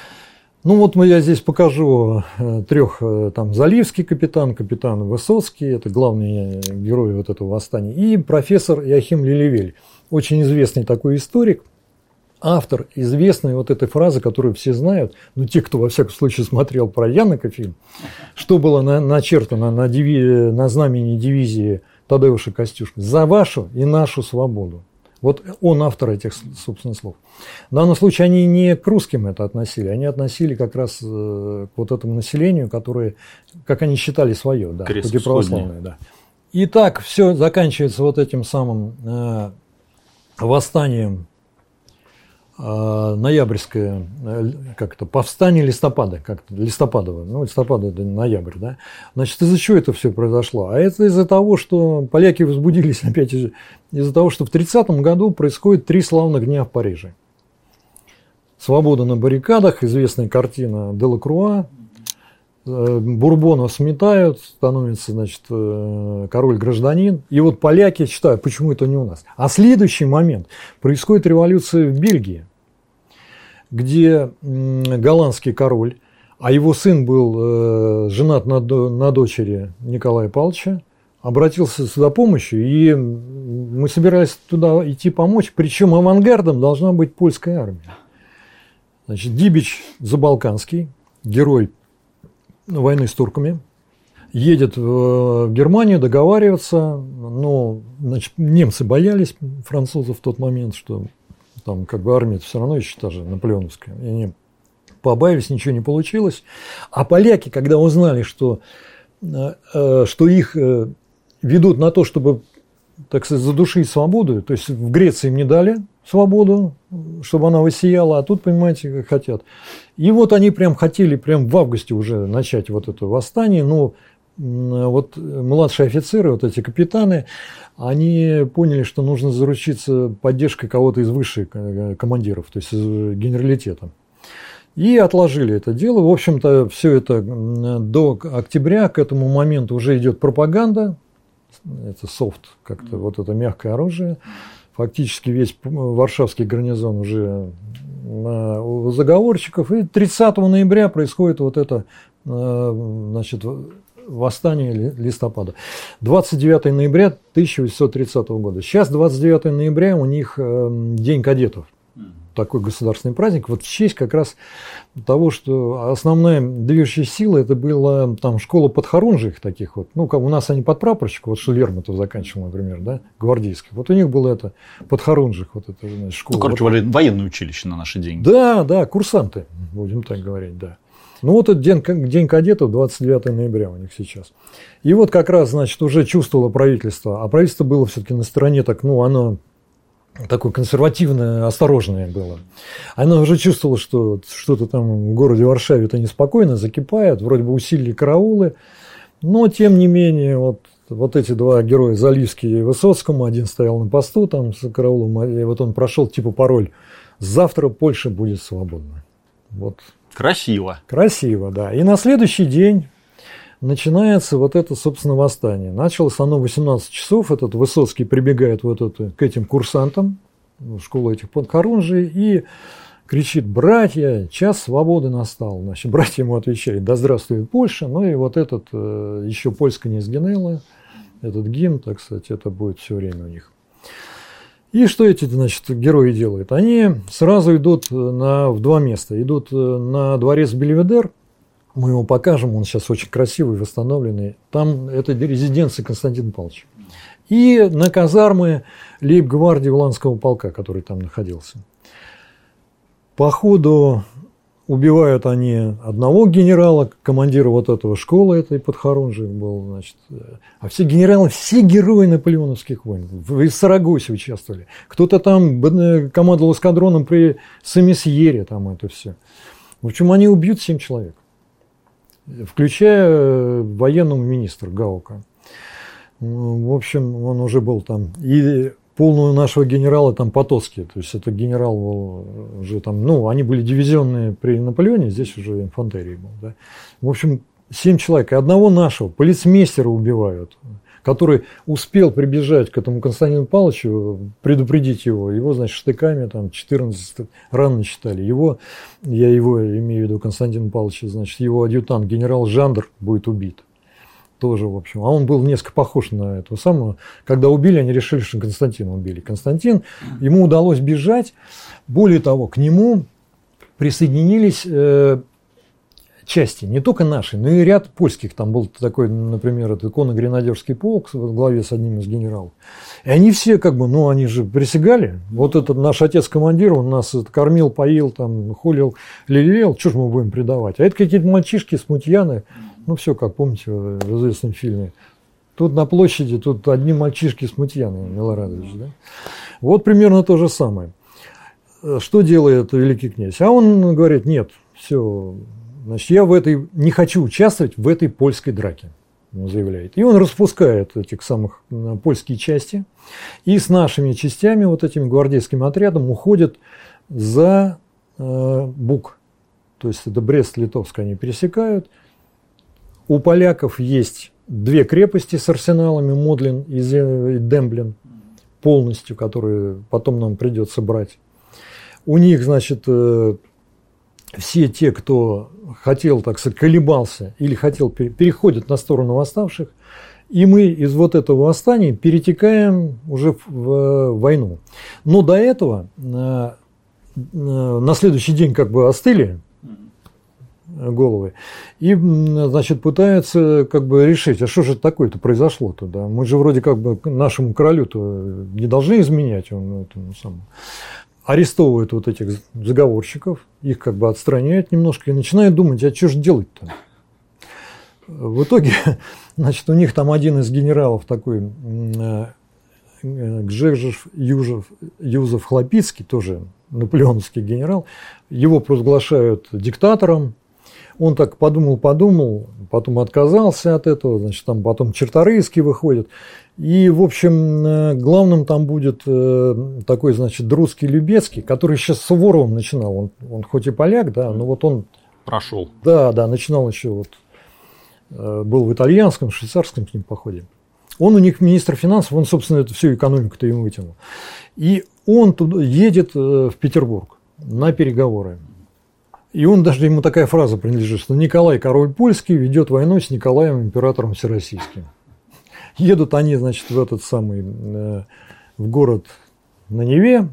Ну вот я здесь покажу 3, там Заливский капитан Высоцкий, это главные герои вот этого восстания, и профессор Иоахим Лелевель, очень известный такой историк, автор известной вот этой фразы, которую все знают, ну те, кто во всяком случае смотрел про Янока фильм, что было начертано на знамени дивизии Тадеуша Костюшка: «За вашу и нашу свободу». Вот он автор этих, собственно, слов. В данном случае они не к русским это относили, они относили как раз к вот этому населению, которое, как они считали, свое, да, хоть и православное. Да. Итак, все заканчивается вот этим самым восстанием ноябрьское, как-то повстание листопада, как-то листопадово, ну, листопад это ноябрь, да. Значит, из-за чего это все произошло? А это из-за того, что поляки возбудились опять из-за того, что в 30-м году происходит 3 славных дня в Париже. Свобода на баррикадах, известная картина Делакруа, Бурбонов сметают, становится, значит, король-гражданин. И вот поляки считают, почему это не у нас. А следующий момент. Происходит революция в Бельгии, где голландский король А его сын был женат на дочери Николая Павловича, обратился за помощью, и мы собирались туда идти помочь. Причем авангардом должна быть польская армия. Значит, Дибич Забалканский, герой войны с турками, едет в Германию договариваться, но значит, немцы боялись французов в тот момент, что там как бы армия все равно еще та же наполеоновская. И они побаялись, ничего не получилось. А поляки, когда узнали, что их ведут на то, чтобы, так сказать, задушить свободу, то есть в Греции им не дали свободу, чтобы она воссияла, а тут, понимаете, как хотят. И вот они прям хотели прям в августе уже начать вот это восстание, но вот младшие офицеры, вот эти капитаны, они поняли, что нужно заручиться поддержкой кого-то из высших командиров, то есть из генералитета. И отложили это дело. В общем-то, все это до октября, к этому моменту уже идет пропаганда. Это софт, как-то вот это мягкое оружие. Фактически весь Варшавский гарнизон уже у заговорщиков. И 30 ноября происходит вот это, значит, восстание листопада. 29 ноября 1830 года. Сейчас 29 ноября у них День кадетов. Такой государственный праздник, вот в честь как раз того, что основная движущая сила это была там школа подхорунжих таких вот, ну, как у нас они подпрапорщик, вот что Лермонтов заканчивал, например, да, гвардейский, вот у них было это подхорунжих, вот это, значит, школа. Ну, короче, вот, военное училище на наши деньги. Да, да, курсанты, будем так говорить, да. Ну, вот этот день кадетов, 29 ноября у них сейчас. И вот как раз, значит, уже чувствовало правительство, а правительство было все-таки на стороне, так, ну, оно такое консервативное, осторожное было. Она уже чувствовала, что что-то там в городе Варшаве-то неспокойно, закипает, вроде бы усилили караулы, но тем не менее вот эти два героя, Заливский и Высоцкому, один стоял на посту там с караулом, и вот он прошел типа пароль: «Завтра Польша будет свободна». Вот. Красиво. Красиво, да. И на следующий день начинается вот это, собственно, восстание. Началось оно в 18 часов. Этот Высоцкий прибегает к этим курсантам, в школу этих подхорунжий, и кричит: «Братья, час свободы настал». Значит, братья ему отвечают: «Да здравствует Польша». Ну и вот этот еще польская незгинела, этот гимн, так сказать, это будет все время у них. И что эти, значит, герои делают? Они сразу идут в два места. Идут на дворец Бельведер. Мы его покажем, он сейчас очень красивый, восстановленный. Там это резиденция Константина Павловича. И на казармы лейб-гвардии Уланского полка, который там находился. По ходу убивают они одного генерала, командира вот этого школы, этой подхорунжий был, значит. А все генералы, все герои наполеоновских войн в Сарагосе участвовали. Кто-то там командовал эскадроном при Самисьере, там это все. В общем, они убьют 7 человек. Включая военного министра Гаука. В общем, он уже был там. И полного нашего генерала там Потоцкий. То есть это генерал был уже там, ну, они были дивизионные при Наполеоне, здесь уже инфантерия был. Да. В общем, 7 человек. И одного нашего полицмейстера убивают, который успел прибежать к этому Константину Павловичу, предупредить его. Его, значит, штыками там 14 ран насчитали. Я его имею в виду, Константина Павловича, значит, его адъютант, генерал Жандр, будет убит. Тоже, в общем. А он был несколько похож на этого самого. Когда убили, они решили, что Константина убили. Константин, ему удалось бежать. Более того, к нему присоединились части, не только наши, но и ряд польских. Там был такой, например, это конно-гренадерский полк в главе с одним из генералов. И они все как бы, ну, они же присягали. Вот этот наш отец-командир, он нас кормил, поил, там, холил, лелеял. Чего же мы будем предавать? А это какие-то мальчишки, смутьяны. Ну, все, как помните в известном фильме. Тут на площади, тут одни мальчишки-смутьяны, Милорадович. Да? Вот примерно то же самое. Что делает великий князь? А он говорит: нет, все. Значит, я не хочу участвовать в этой польской драке, он заявляет. И он распускает этих самых польские части и с нашими частями, вот этим гвардейским отрядом, уходит за Буг. То есть это Брест-Литовск они пересекают. У поляков есть 2 крепости с арсеналами, Модлин и Демблин, полностью, которые потом нам придется брать. У них, значит, все те, кто хотел, так сказать, колебался или хотел, переходят на сторону восставших, и мы из вот этого восстания перетекаем уже в войну. Но до этого на следующий день как бы остыли головы и, значит, пытаются как бы решить, а что же такое-то произошло-то, да? Мы же вроде как бы нашему королю-то не должны изменять, он этому самому. Арестовывают вот этих заговорщиков, их как бы отстраняют немножко и начинают думать, а что же делать-то? В итоге, значит, у них там один из генералов такой, Гжегжев Юзеф Хлопицкий, тоже наполеоновский генерал, его провозглашают диктатором. Он так подумал, потом отказался от этого, значит, там потом Черторийский выходит. И, в общем, главным там будет такой, значит, Друцкий Любецкий, который сейчас с Суворовым начинал. Он хоть и поляк, да, но вот он... Прошел. Да, начинал еще вот... Был в итальянском, швейцарском с ним походе. Он у них министр финансов, он, собственно, эту всю экономику-то ему вытянул. И он туда едет в Петербург на переговоры. И он, даже ему такая фраза принадлежит, что Николай, король польский, ведет войну с Николаем, императором всероссийским. Едут они, значит, в этот самый, в город на Неве,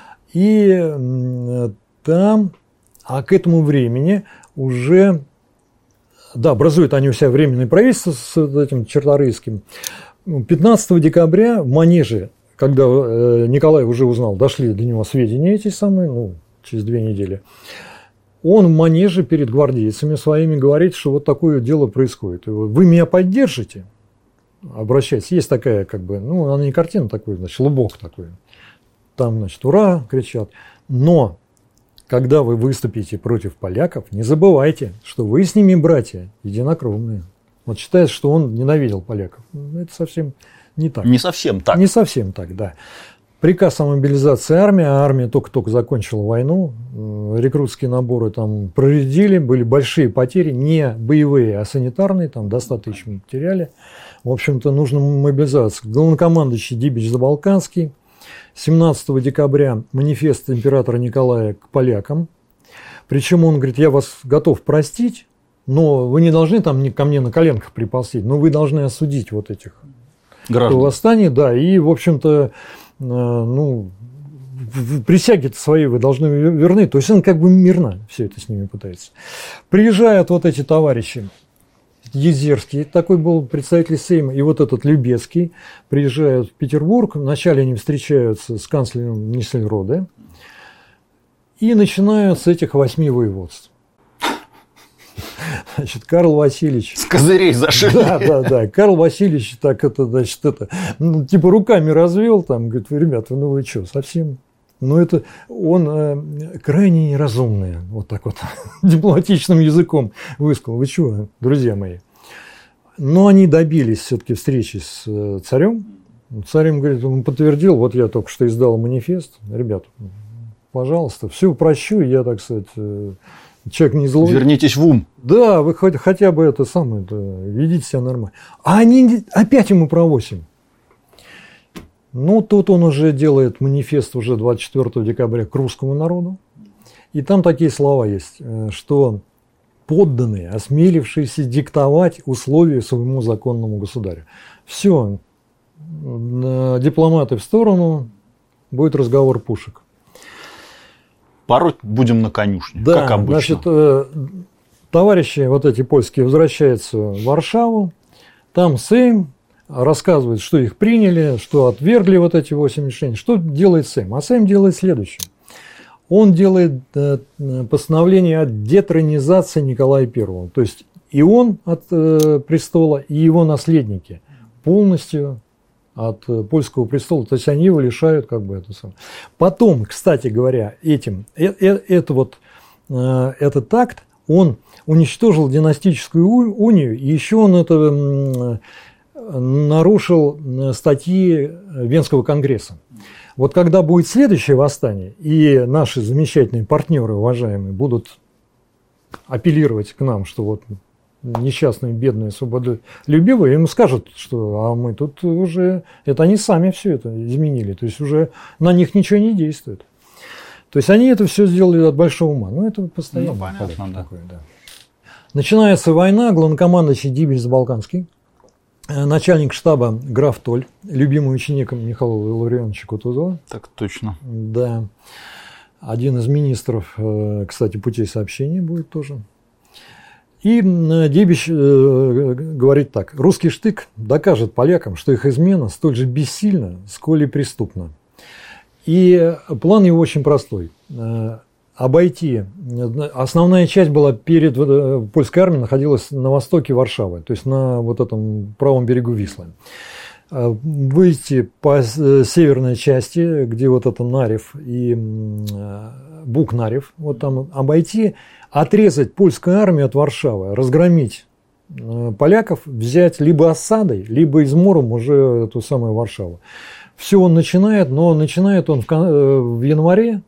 и там, а к этому времени уже, да, образуют они у себя временное правительство с этим Черторийским. 15 декабря в Манеже, когда Николай уже узнал, дошли до него сведения эти самые, через 2 недели, он в Манеже перед гвардейцами своими говорит, что вот такое дело происходит. Вы меня поддержите? Обращайтесь. Есть такая, как бы, она не картина такой, значит, лубок такой. Там, значит, ура, кричат. Но, когда вы выступите против поляков, не забывайте, что вы с ними братья единокровные. Вот считается, что он ненавидел поляков. Это совсем не так. Не совсем так. Не совсем так, да. Приказ о мобилизации армии, а армия только-только закончила войну, рекрутские наборы там проредили, были большие потери, не боевые, а санитарные, там до 100 тысяч мы потеряли. В общем-то, нужна мобилизация. Главнокомандующий Дибич-Забалканский, 17 декабря манифест императора Николая к полякам. Причем он говорит, я вас готов простить, но вы не должны там ко мне на коленках приползти, но вы должны осудить вот этих восстаний, да, и, в общем-то, присяги свои вы должны верны. То есть он как бы мирно все это с ними пытается. Приезжают вот эти товарищи. Езерский, такой был представитель Сейма, и вот этот Любецкий приезжают в Петербург. Вначале они встречаются с канцлером Ниссельроде и начинают с этих 8 воеводств. Значит, Карл Васильевич... С козырей зашли. Да. Карл Васильевич так типа руками развел, там, говорит, ребята, вы что, совсем... это он крайне неразумный, вот так вот, дипломатичным языком высказал. Вы чего, друзья мои? Но они добились все-таки встречи с царем. Царь им говорит, он подтвердил, вот я только что издал манифест. Ребята, пожалуйста, все прощу, я, так сказать... Человек не злой. Вернитесь в ум. Да, вы хотя бы это самое, ведите себя нормально. А они опять ему про 8. Тут он уже делает манифест уже 24 декабря к русскому народу. И там такие слова есть, что подданные, осмелившиеся диктовать условия своему законному государю. Все, дипломаты в сторону, будет разговор пушек. Пороть будем на конюшне, да, как обычно. Значит, товарищи вот эти польские возвращаются в Варшаву, там Сейм рассказывает, что их приняли, что отвергли вот эти 8 решений. Что делает Сейм? А Сейм делает следующее. Он делает постановление о детронизации Николая I. То есть и он от престола, и его наследники полностью от польского престола, то есть они его лишают как бы это самое. Потом, кстати говоря, этот акт, он уничтожил династическую унию, и еще он это нарушил статьи Венского конгресса. Вот когда будет следующее восстание, и наши замечательные партнеры, уважаемые, будут апеллировать к нам, что вот несчастные, бедные, свободолюбивые, им скажут, что а мы тут уже, это они сами все это изменили, то есть уже на них ничего не действует. То есть они это все сделали от большого ума. Ну, это постоянно. Ну, понятно, да. Такой, да. Начинается война, главнокомандующий Дибич Забалканский, начальник штаба граф Толь, любимый ученик Михаила Илларионовича Кутузова. Так точно. Да. Один из министров, кстати, путей сообщения будет тоже. И Дибич говорит так: русский штык докажет полякам, что их измена столь же бессильна, сколь и преступна. И план его очень простой. Обойти. Основная часть была перед польской армией, находилась на востоке Варшавы, то есть на вот этом правом берегу Вислы. Выйти по северной части, где вот это Нарев и Бук-Нарев, вот там обойти, отрезать польскую армию от Варшавы, разгромить поляков, взять либо осадой, либо измором уже эту самую Варшаву. Все он начинает, но начинает он в январе,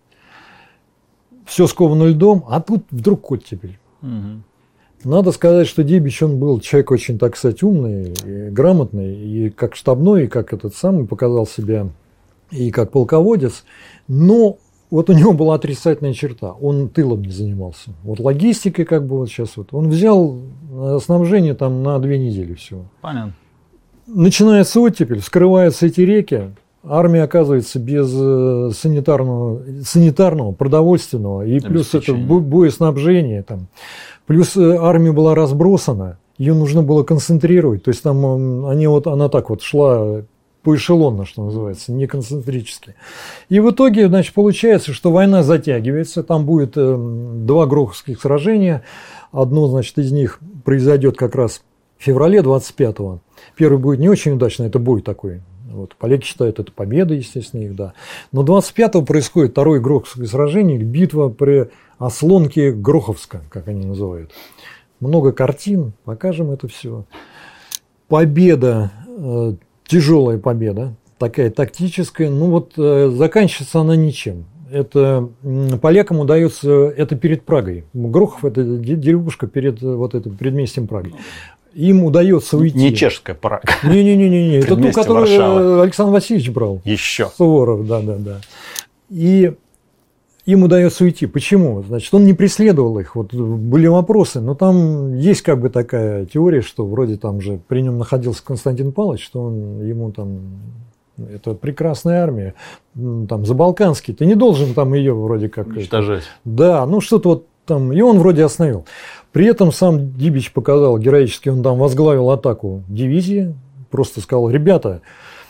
все сковано льдом, а тут вдруг оттепель. Надо сказать, что Дибич, он был человек очень, так сказать, умный, и грамотный, и как штабной, и как этот самый, показал себя и как полководец, но вот у него была отрицательная черта, он тылом не занимался. Вот логистикой, как бы вот сейчас вот, он взял снабжение там на 2 недели всего. Понятно. Начинается оттепель, вскрываются эти реки, армия оказывается без санитарного, продовольственного, и плюс это боеснабжение, там, плюс армия была разбросана, ее нужно было концентрировать, то есть там она так вот шла поэшелонно, что называется, не концентрически. И в итоге, значит, получается, что война затягивается, там будет 2 Гроховских сражения, одно, значит, из них произойдет как раз в феврале 25-го. Первый будет не очень удачно, это бой такой. Вот, поляки считают это победой, естественно, их, да. Но 25-го происходит второе Гроховское сражение, битва при Ослонке Гроховска, как они называют. Много картин, покажем это все. Победа, тяжелая победа, такая тактическая, ну вот заканчивается она ничем. Это полякам удается, это перед Прагой. Грохов – это деревушка перед вот этим предместьем Праги. Им удается уйти. Не чешская Прага. Не-не-не. Это ту, которую Александр Васильевич брал. Еще. Суворов, да. И им удается уйти. Почему? Значит, он не преследовал их. Вот были вопросы, но там есть как бы такая теория, что вроде там же при нем находился Константин Павлович, что ему там... Это прекрасная армия, там, Забалканский, ты не должен там ее вроде как... Уничтожать. Да, ну что-то вот там, и он вроде остановил. При этом сам Дибич показал героически, он там возглавил атаку дивизии, просто сказал: ребята,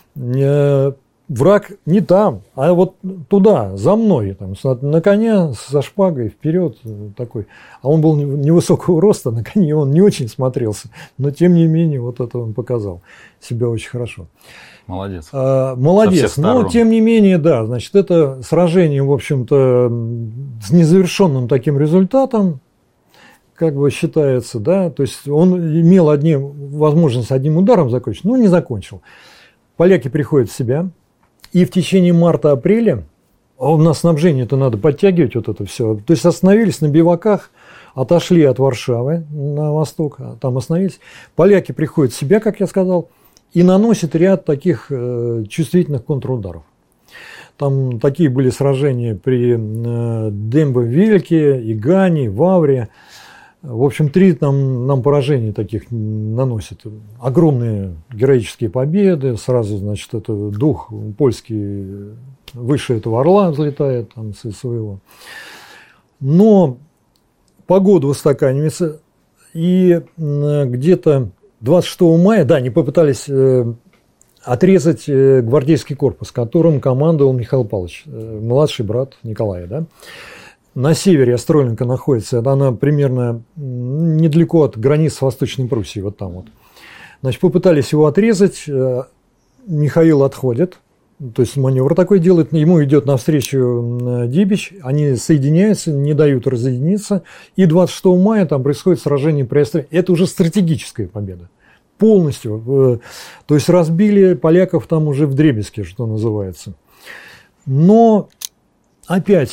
враг не там, а вот туда, за мной, там, на коня со шпагой вперед такой. А он был невысокого роста, на коне он не очень смотрелся, но тем не менее вот это он показал себя очень хорошо. Молодец. Молодец, но тем не менее, да, значит, это сражение, в общем-то, с незавершенным таким результатом, как бы считается, да, то есть он имел возможность одним ударом закончить, но не закончил. Поляки приходят в себя, и в течение марта-апреля, у нас снабжение-то надо подтягивать вот это все, то есть остановились на биваках, отошли от Варшавы на восток, там остановились. Поляки приходят в себя, как я сказал, и наносит ряд таких чувствительных контрударов. Там такие были сражения при Дембо-Вельке, Игане, Вавре. В общем, 3 нам поражения таких наносят. Огромные героические победы. Сразу, значит, это дух польский выше этого орла взлетает там, со своего. Но погода устаканивается. И где-то 26 мая, да, они попытались отрезать гвардейский корпус, которым командовал Михаил Павлович, младший брат Николая. Да? На севере Остроленко находится, она примерно недалеко от границ Восточной Пруссии, вот там вот. Значит, попытались его отрезать, Михаил отходит, то есть маневр такой делает, ему идет навстречу Дибич, они соединяются, не дают разъединиться, и 26 мая там происходит сражение при Остроленко. Это уже стратегическая победа. Полностью. То есть разбили поляков там уже вдребезги, что называется. Но опять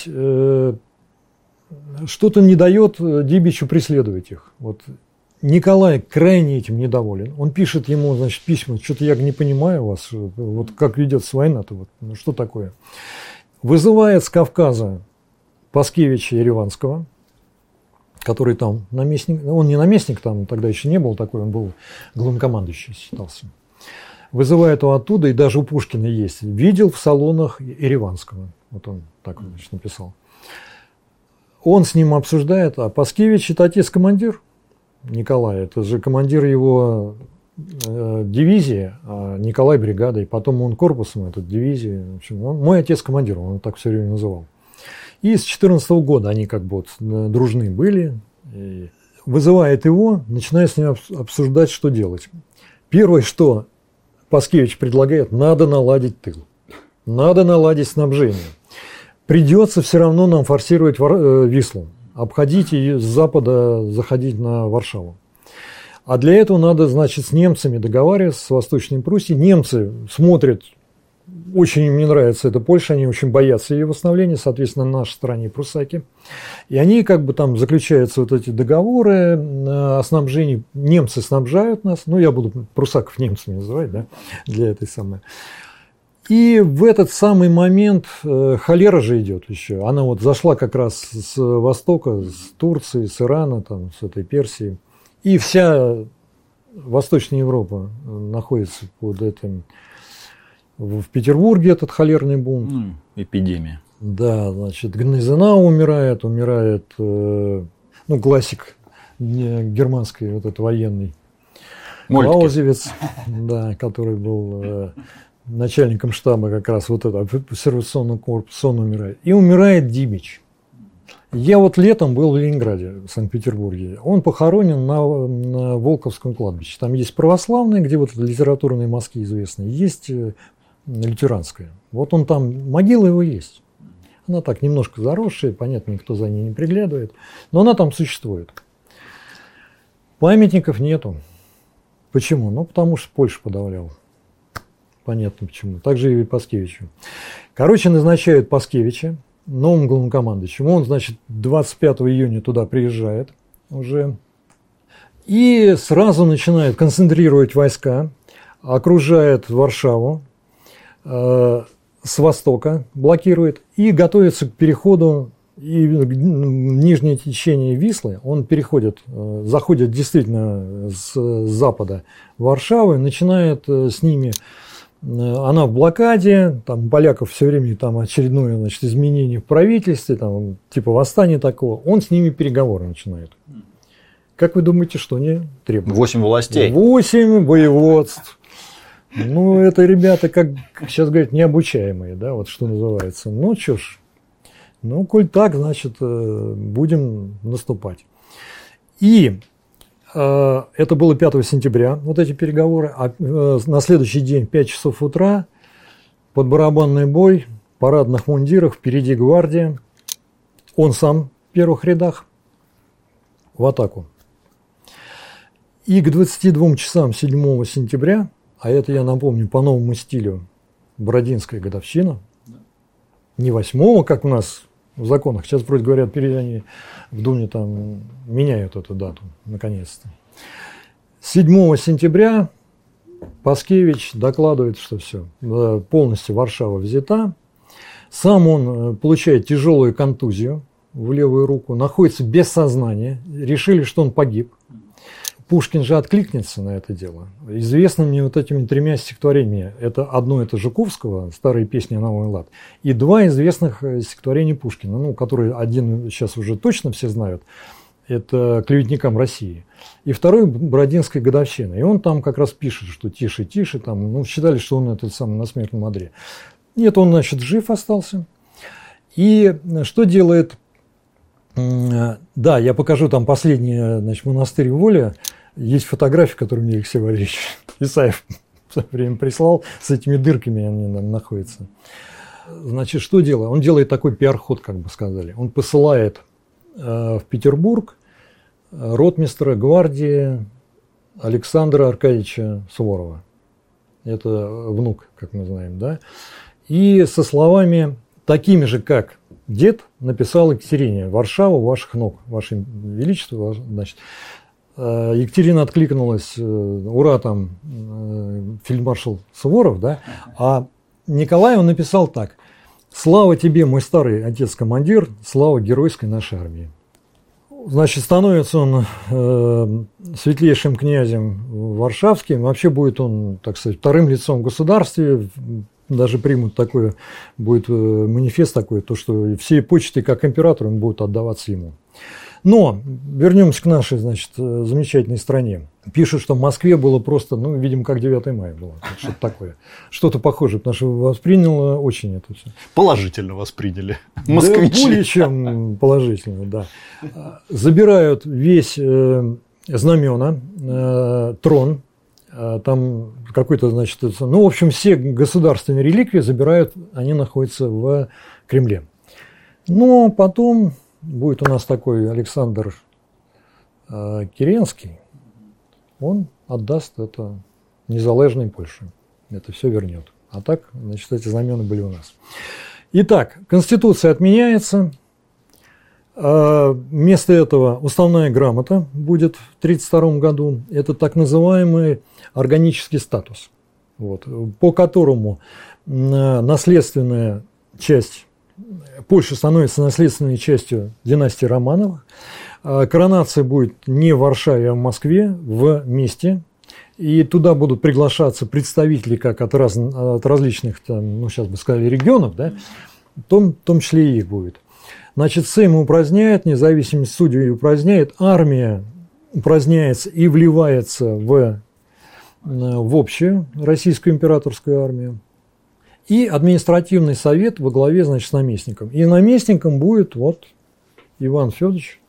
что-то не дает Дибичу преследовать их. Вот. Николай крайне этим недоволен. Он пишет ему, значит, письма: что-то я не понимаю вас, вот как ведется война-то, вот, ну, что такое. Вызывает с Кавказа Паскевича Ереванского, который там наместник, он не наместник, там тогда еще не был такой, он был главнокомандующий считался. Вызывает его оттуда, и даже у Пушкина есть. Видел в салонах Ереванского. Вот он так, значит, написал. Он с ним обсуждает, а Паскевич – это отец-командир Николая, это же командир его дивизии, а Николай бригадой, потом он корпусом этой дивизии. В общем, мой отец-командир, он так все время называл. И с 2014 года они как бы вот дружны были. И вызывает его, начинает с ним обсуждать, что делать. Первое, что Паскевич предлагает, надо наладить тыл. Надо наладить снабжение. Придется все равно нам форсировать Вислу. Обходить и с запада заходить на Варшаву. А для этого надо, значит, с немцами договариваться, с Восточной Пруссией. Немцы смотрят, очень им не нравится эта Польша, они очень боятся ее восстановления, соответственно, на нашей стороне прусаки. И они как бы там заключаются вот эти договоры о снабжении. Немцы снабжают нас, ну, я буду прусаков немцами называть, да, для этой самой. И в этот самый момент холера же идет еще. Она вот зашла как раз с востока, с Турции, с Ирана, там, с этой Персии. И вся Восточная Европа находится под этим. В Петербурге этот холерный бунт. Эпидемия. Да, значит, Гнезенау умирает, ну, классик германский, вот этот военный. Клаузевиц, да, который был начальником штаба как раз вот этого обсервационного корпуса, он умирает. И умирает Дибич. Я вот летом был в Ленинграде, в Санкт-Петербурге. Он похоронен на Волковском кладбище. Там есть православные, где вот литературные мазки известные, есть лютеранская. Вот он там, могила его есть. Она так немножко заросшая, понятно, никто за ней не приглядывает, но она там существует. Памятников нету. Почему? Ну, потому что Польша подавляла. Понятно почему. Так же и Паскевичу. Короче, назначают Паскевича новым главнокомандующим. Он, значит, 25 июня туда приезжает уже. И сразу начинает концентрировать войска, окружает Варшаву, с востока блокирует и готовится к переходу и в нижнее течение Вислы. Он переходит, заходит действительно с запада Варшавы, начинает с ними. Она в блокаде, там поляков все время там очередное, значит, изменение в правительстве, там, типа восстания такого. Он с ними переговоры начинает. Как вы думаете, что они требуют? 8 властей. 8 воеводств. Ну, это ребята, как сейчас говорят, необучаемые, да, вот что называется. Ну, что ж, ну, коль так, значит, будем наступать. И это было 5 сентября, вот эти переговоры, а на следующий день, 5 часов утра, под барабанный бой, в парадных мундирах, впереди гвардия, он сам в первых рядах, в атаку. И к 22 часам 7 сентября, а это, я напомню, по новому стилю, Бородинская годовщина, не 8, как у нас в законах, сейчас вроде говорят, они в Думе там меняют эту дату, наконец-то. 7 сентября Паскевич докладывает, что все, полностью Варшава взята. Сам он получает тяжелую контузию в левую руку, находится без сознания, решили, что он погиб. Пушкин же откликнется на это дело. Известно мне вот этими 3 стихотворениями. Это одно это Жуковского, старые песни на новый лад, и 2 известных стихотворения Пушкина, ну, которые один сейчас уже точно все знают, это «Клеветникам России», и второй «Бородинская годовщина». И он там как раз пишет, что тише, тише, там, ну, считали, что он этот самый на смертном одре. Нет, он, значит, жив остался. И что делает? Да, я покажу там последний, значит, монастырь Воля. Есть фотографии, которые мне Алексей Валерьевич Исаев в свое время прислал, с этими дырками они там находятся. Значит, что делает? Он делает такой пиар-ход, как бы сказали. Он посылает в Петербург ротмистра гвардии Александра Аркадьевича Суворова. Это внук, как мы знаем, да? И со словами такими же, как дед написал Екатерине: «Варшава у ваших ног, ваше величество». Значит, Екатерина откликнулась: «Ура, там, фельдмаршал Суворов», да? А Николай он написал так: Слава тебе, мой старый отец-командир, слава геройской нашей армии. Значит, становится он светлейшим князем варшавским. Вообще будет он, так сказать, вторым лицом в государстве. Даже примут такое, будет манифест такой, то, что все почты, как императору, будут отдаваться ему. Но вернемся к нашей, значит, замечательной стране. Пишут, что в Москве было просто, ну, видимо, как 9 мая было. Что-то такое. Что-то похожее, потому что восприняло очень это все. Положительно восприняли москвичи. Да, более чем положительно, да. Забирают весь знамена, трон, там какой-то, значит, ну, в общем, все государственные реликвии забирают, они находятся в Кремле. Но потом будет у нас такой Александр Керенский, он отдаст это незалежной Польше, это все вернет. А так, значит, эти знамена были у нас. Итак, Конституция отменяется. Вместо этого уставная грамота будет в 1932 году. Это так называемый органический статус, вот, по которому наследственная часть Польши становится наследственной частью династии Романовых. Коронация будет не в Варшаве, а в Москве, в месте. И туда будут приглашаться представители как от различных, там, ну, сейчас бы сказали, регионов, да, в том числе и их будет. Значит, Сейм упраздняет, независимость судей упраздняет, армия упраздняется и вливается в общую российскую императорскую армию. И административный совет во главе, значит, с наместником. И наместником будет вот Иван Федорович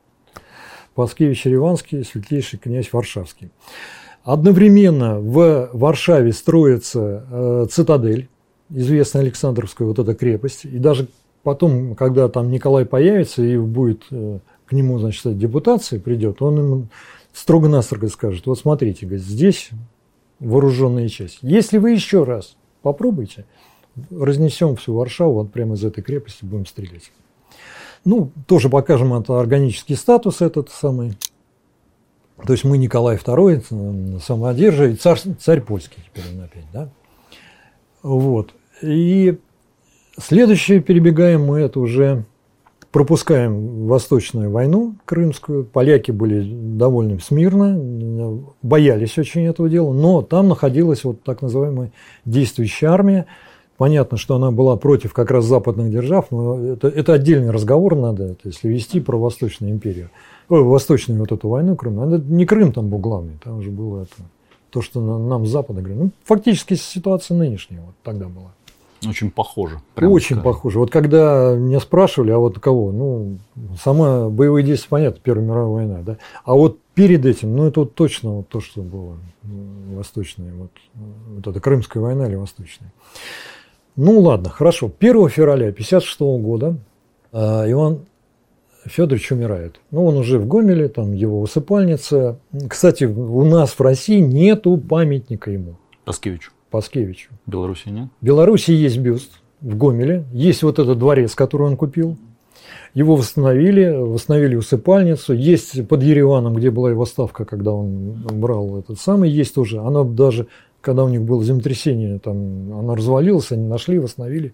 Паскевич-Ереванский, светлейший князь Варшавский. Одновременно в Варшаве строится цитадель, известная Александровская вот эта крепость. И даже потом, когда там Николай появится и будет к нему, значит, депутация придет, он ему строго-настрого скажет: вот смотрите, говорит, здесь вооруженная часть. Если вы еще раз попробуйте, разнесем всю Варшаву, вот прямо из этой крепости будем стрелять. Ну, тоже покажем это органический статус этот самый. То есть мы Николай II, самодержавец, царь польский теперь он опять, да? Вот. И следующее, перебегаем мы, это уже пропускаем Восточную войну крымскую. Поляки были довольно смирно, боялись очень этого дела, но там находилась вот так называемая действующая армия. Понятно, что она была против как раз западных держав, но это отдельный разговор надо, это если вести про Восточную империю. Восточную вот эту войну Крым. Не Крым там был главный, там уже было это, то, что нам с Запада говорили. Ну, фактически ситуация нынешняя вот тогда была. Очень похоже. Очень похоже. Вот когда меня спрашивали, а вот кого? Ну, сама боевые действия, понятно, Первая мировая война, да? А вот перед этим, ну, это вот точно вот то, что было восточная, вот эта Крымская война или Восточная. Ну, ладно, хорошо. 1 февраля 1956 года Иван Федорович умирает. Ну, он уже в Гомеле, там его усыпальница. Кстати, у нас в России нету памятника ему. Паскевичу. В Беларуси нет? В Беларуси есть бюст в Гомеле. Есть вот этот дворец, который он купил. Его восстановили усыпальницу. Есть под Ереваном, где была его ставка, когда он брал этот самый. Есть тоже. Она даже, когда у них было землетрясение, там она развалилась, они нашли, восстановили.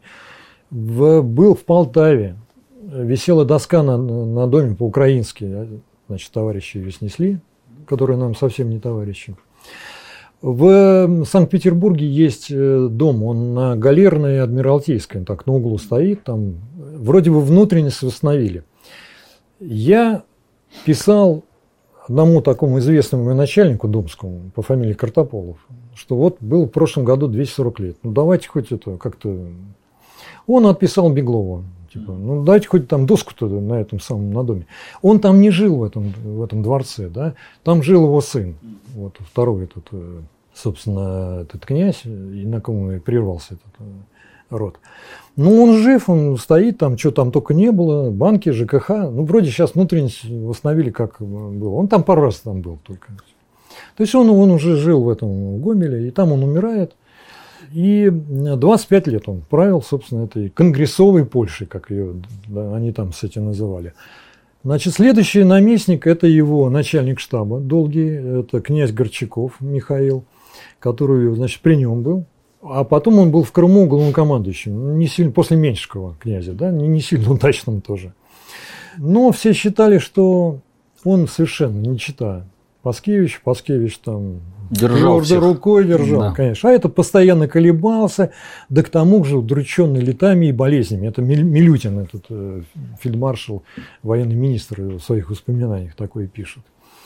Был в Полтаве. Висела доска на доме по-украински. Значит, товарищи ее снесли, которые нам совсем не товарищи. В Санкт-Петербурге есть дом, он на Галерной и Адмиралтейской, так на углу стоит, там вроде бы внутренность восстановили. Я писал одному такому известному начальнику домскому по фамилии Картополов, что вот было в прошлом году 240 лет, ну давайте хоть это как-то... Он отписал Беглова. Типа, ну дайте хоть там доску-то на этом самом на доме. Он там не жил в этом дворце, да, там жил его сын, вот второй этот, собственно, этот князь, и на ком и прервался этот род. Ну он жив, он стоит там, что там только не было, банки, ЖКХ, ну вроде сейчас внутренность восстановили, как было. Он там пару раз там был только. То есть он уже жил в этом Гомеле, и там он умирает. И 25 лет он правил, собственно, этой конгрессовой Польшей, как ее да, они там с этим называли. Значит, следующий наместник – это его начальник штаба долгий, это князь Горчаков Михаил, который, значит, при нем был. А потом он был в Крыму главнокомандующим, не сильно, после Меньшикова князя, да, не сильно удачным тоже. Но все считали, что он совершенно не чета Паскевич там держал рукой держал, да. Конечно. А это постоянно колебался, да к тому же удрученный летами и болезнями. Это Милютин, этот фельдмаршал, военный министр, в своих воспоминаниях такое пишет.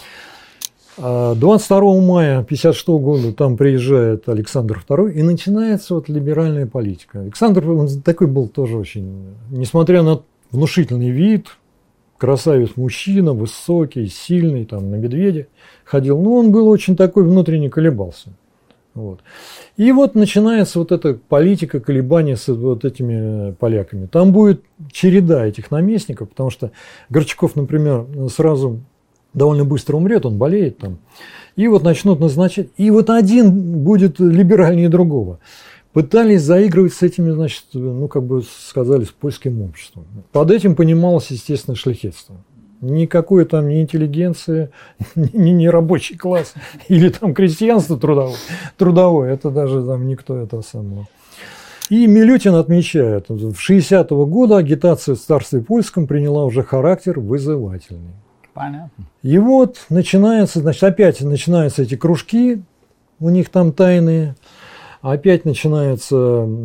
22 мая 1956 года там приезжает Александр II, и начинается вот либеральная политика. Александр, он такой был тоже очень, несмотря на внушительный вид, красавец-мужчина, высокий, сильный, там на медведе ходил, но он был очень такой, внутренне колебался. Вот. И вот начинается вот эта политика колебания с вот этими поляками. Там будет череда этих наместников, потому что Горчаков, например, сразу довольно быстро умрет, он болеет там. И вот начнут назначать. И вот один будет либеральнее другого. Пытались заигрывать с этими, значит, ну, как бы сказали, с польским обществом. Под этим понималось, естественно, шляхетство. Никакой там ни интеллигенции, ни рабочий класс, или там крестьянство трудовое. Это даже там никто этого самого. И Милютин отмечает, в 60-го года агитация в царстве польском приняла уже характер вызывательный. Понятно. И вот начинается, значит, опять начинаются эти кружки, у них там тайные. Опять начинается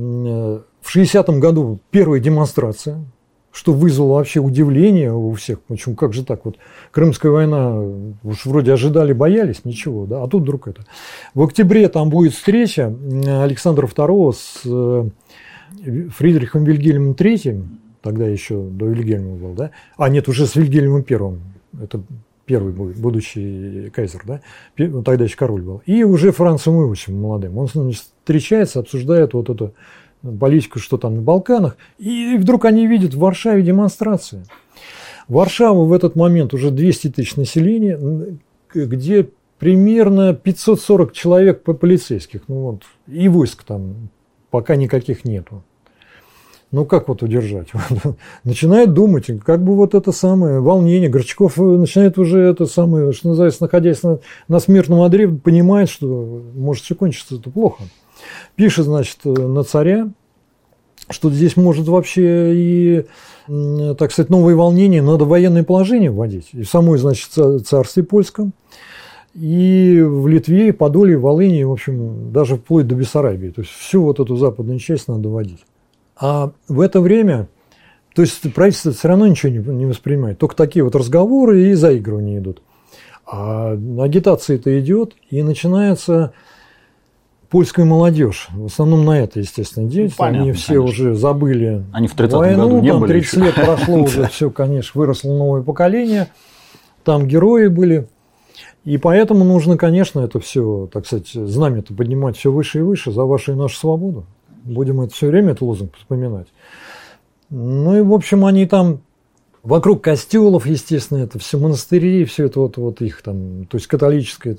в 60-м году первая демонстрация, что вызвало вообще удивление у всех. Почему, как же так? Вот Крымская война, уж вроде ожидали, боялись, ничего, да? А тут вдруг это. В октябре там будет встреча Александра II с Фридрихом Вильгельмом III, тогда еще до Вильгельма был, да? А нет, уже с Вильгельмом I. Это первый будущий кайзер, да? Тогда еще король был. И уже Францем Иосифом молодым. Он, значит, встречается, обсуждает вот эту политику, что там на Балканах. И вдруг они видят в Варшаве демонстрации. Варшава в этот момент уже 200 тысяч населения, где примерно 540 человек полицейских. Ну вот, и войск там пока никаких нету. Ну, как вот удержать? Начинает думать, как бы вот это самое волнение. Горчаков начинает уже это самое, что называется, находясь на смертном одре, понимает, что может все кончиться это плохо. Пишет, значит, на царя, что здесь может вообще и, так сказать, новые волнения, надо военное положение вводить. И в самой, значит, царстве польском, и в Литве, и Подолье, Волыни, в общем, даже вплоть до Бессарабии. То есть всю вот эту западную часть надо вводить. А в это время, то есть правительство все равно ничего не воспринимает, только такие вот разговоры и заигрывания идут. А агитация-то идет, и начинается польская молодежь. В основном на это, естественно, действие. Понятно, они все конечно. уже забыли они в 30-м войну, году не там были 30 лет прошло уже, все, конечно, выросло новое поколение, там герои были. И поэтому нужно, конечно, это все, так сказать, знамя-то поднимать все выше и выше за вашу и нашу свободу. Будем это все время, этот лозунг вспоминать. Ну и, в общем, они там вокруг костелов, естественно, это все монастыри, все это вот их там, то есть католическая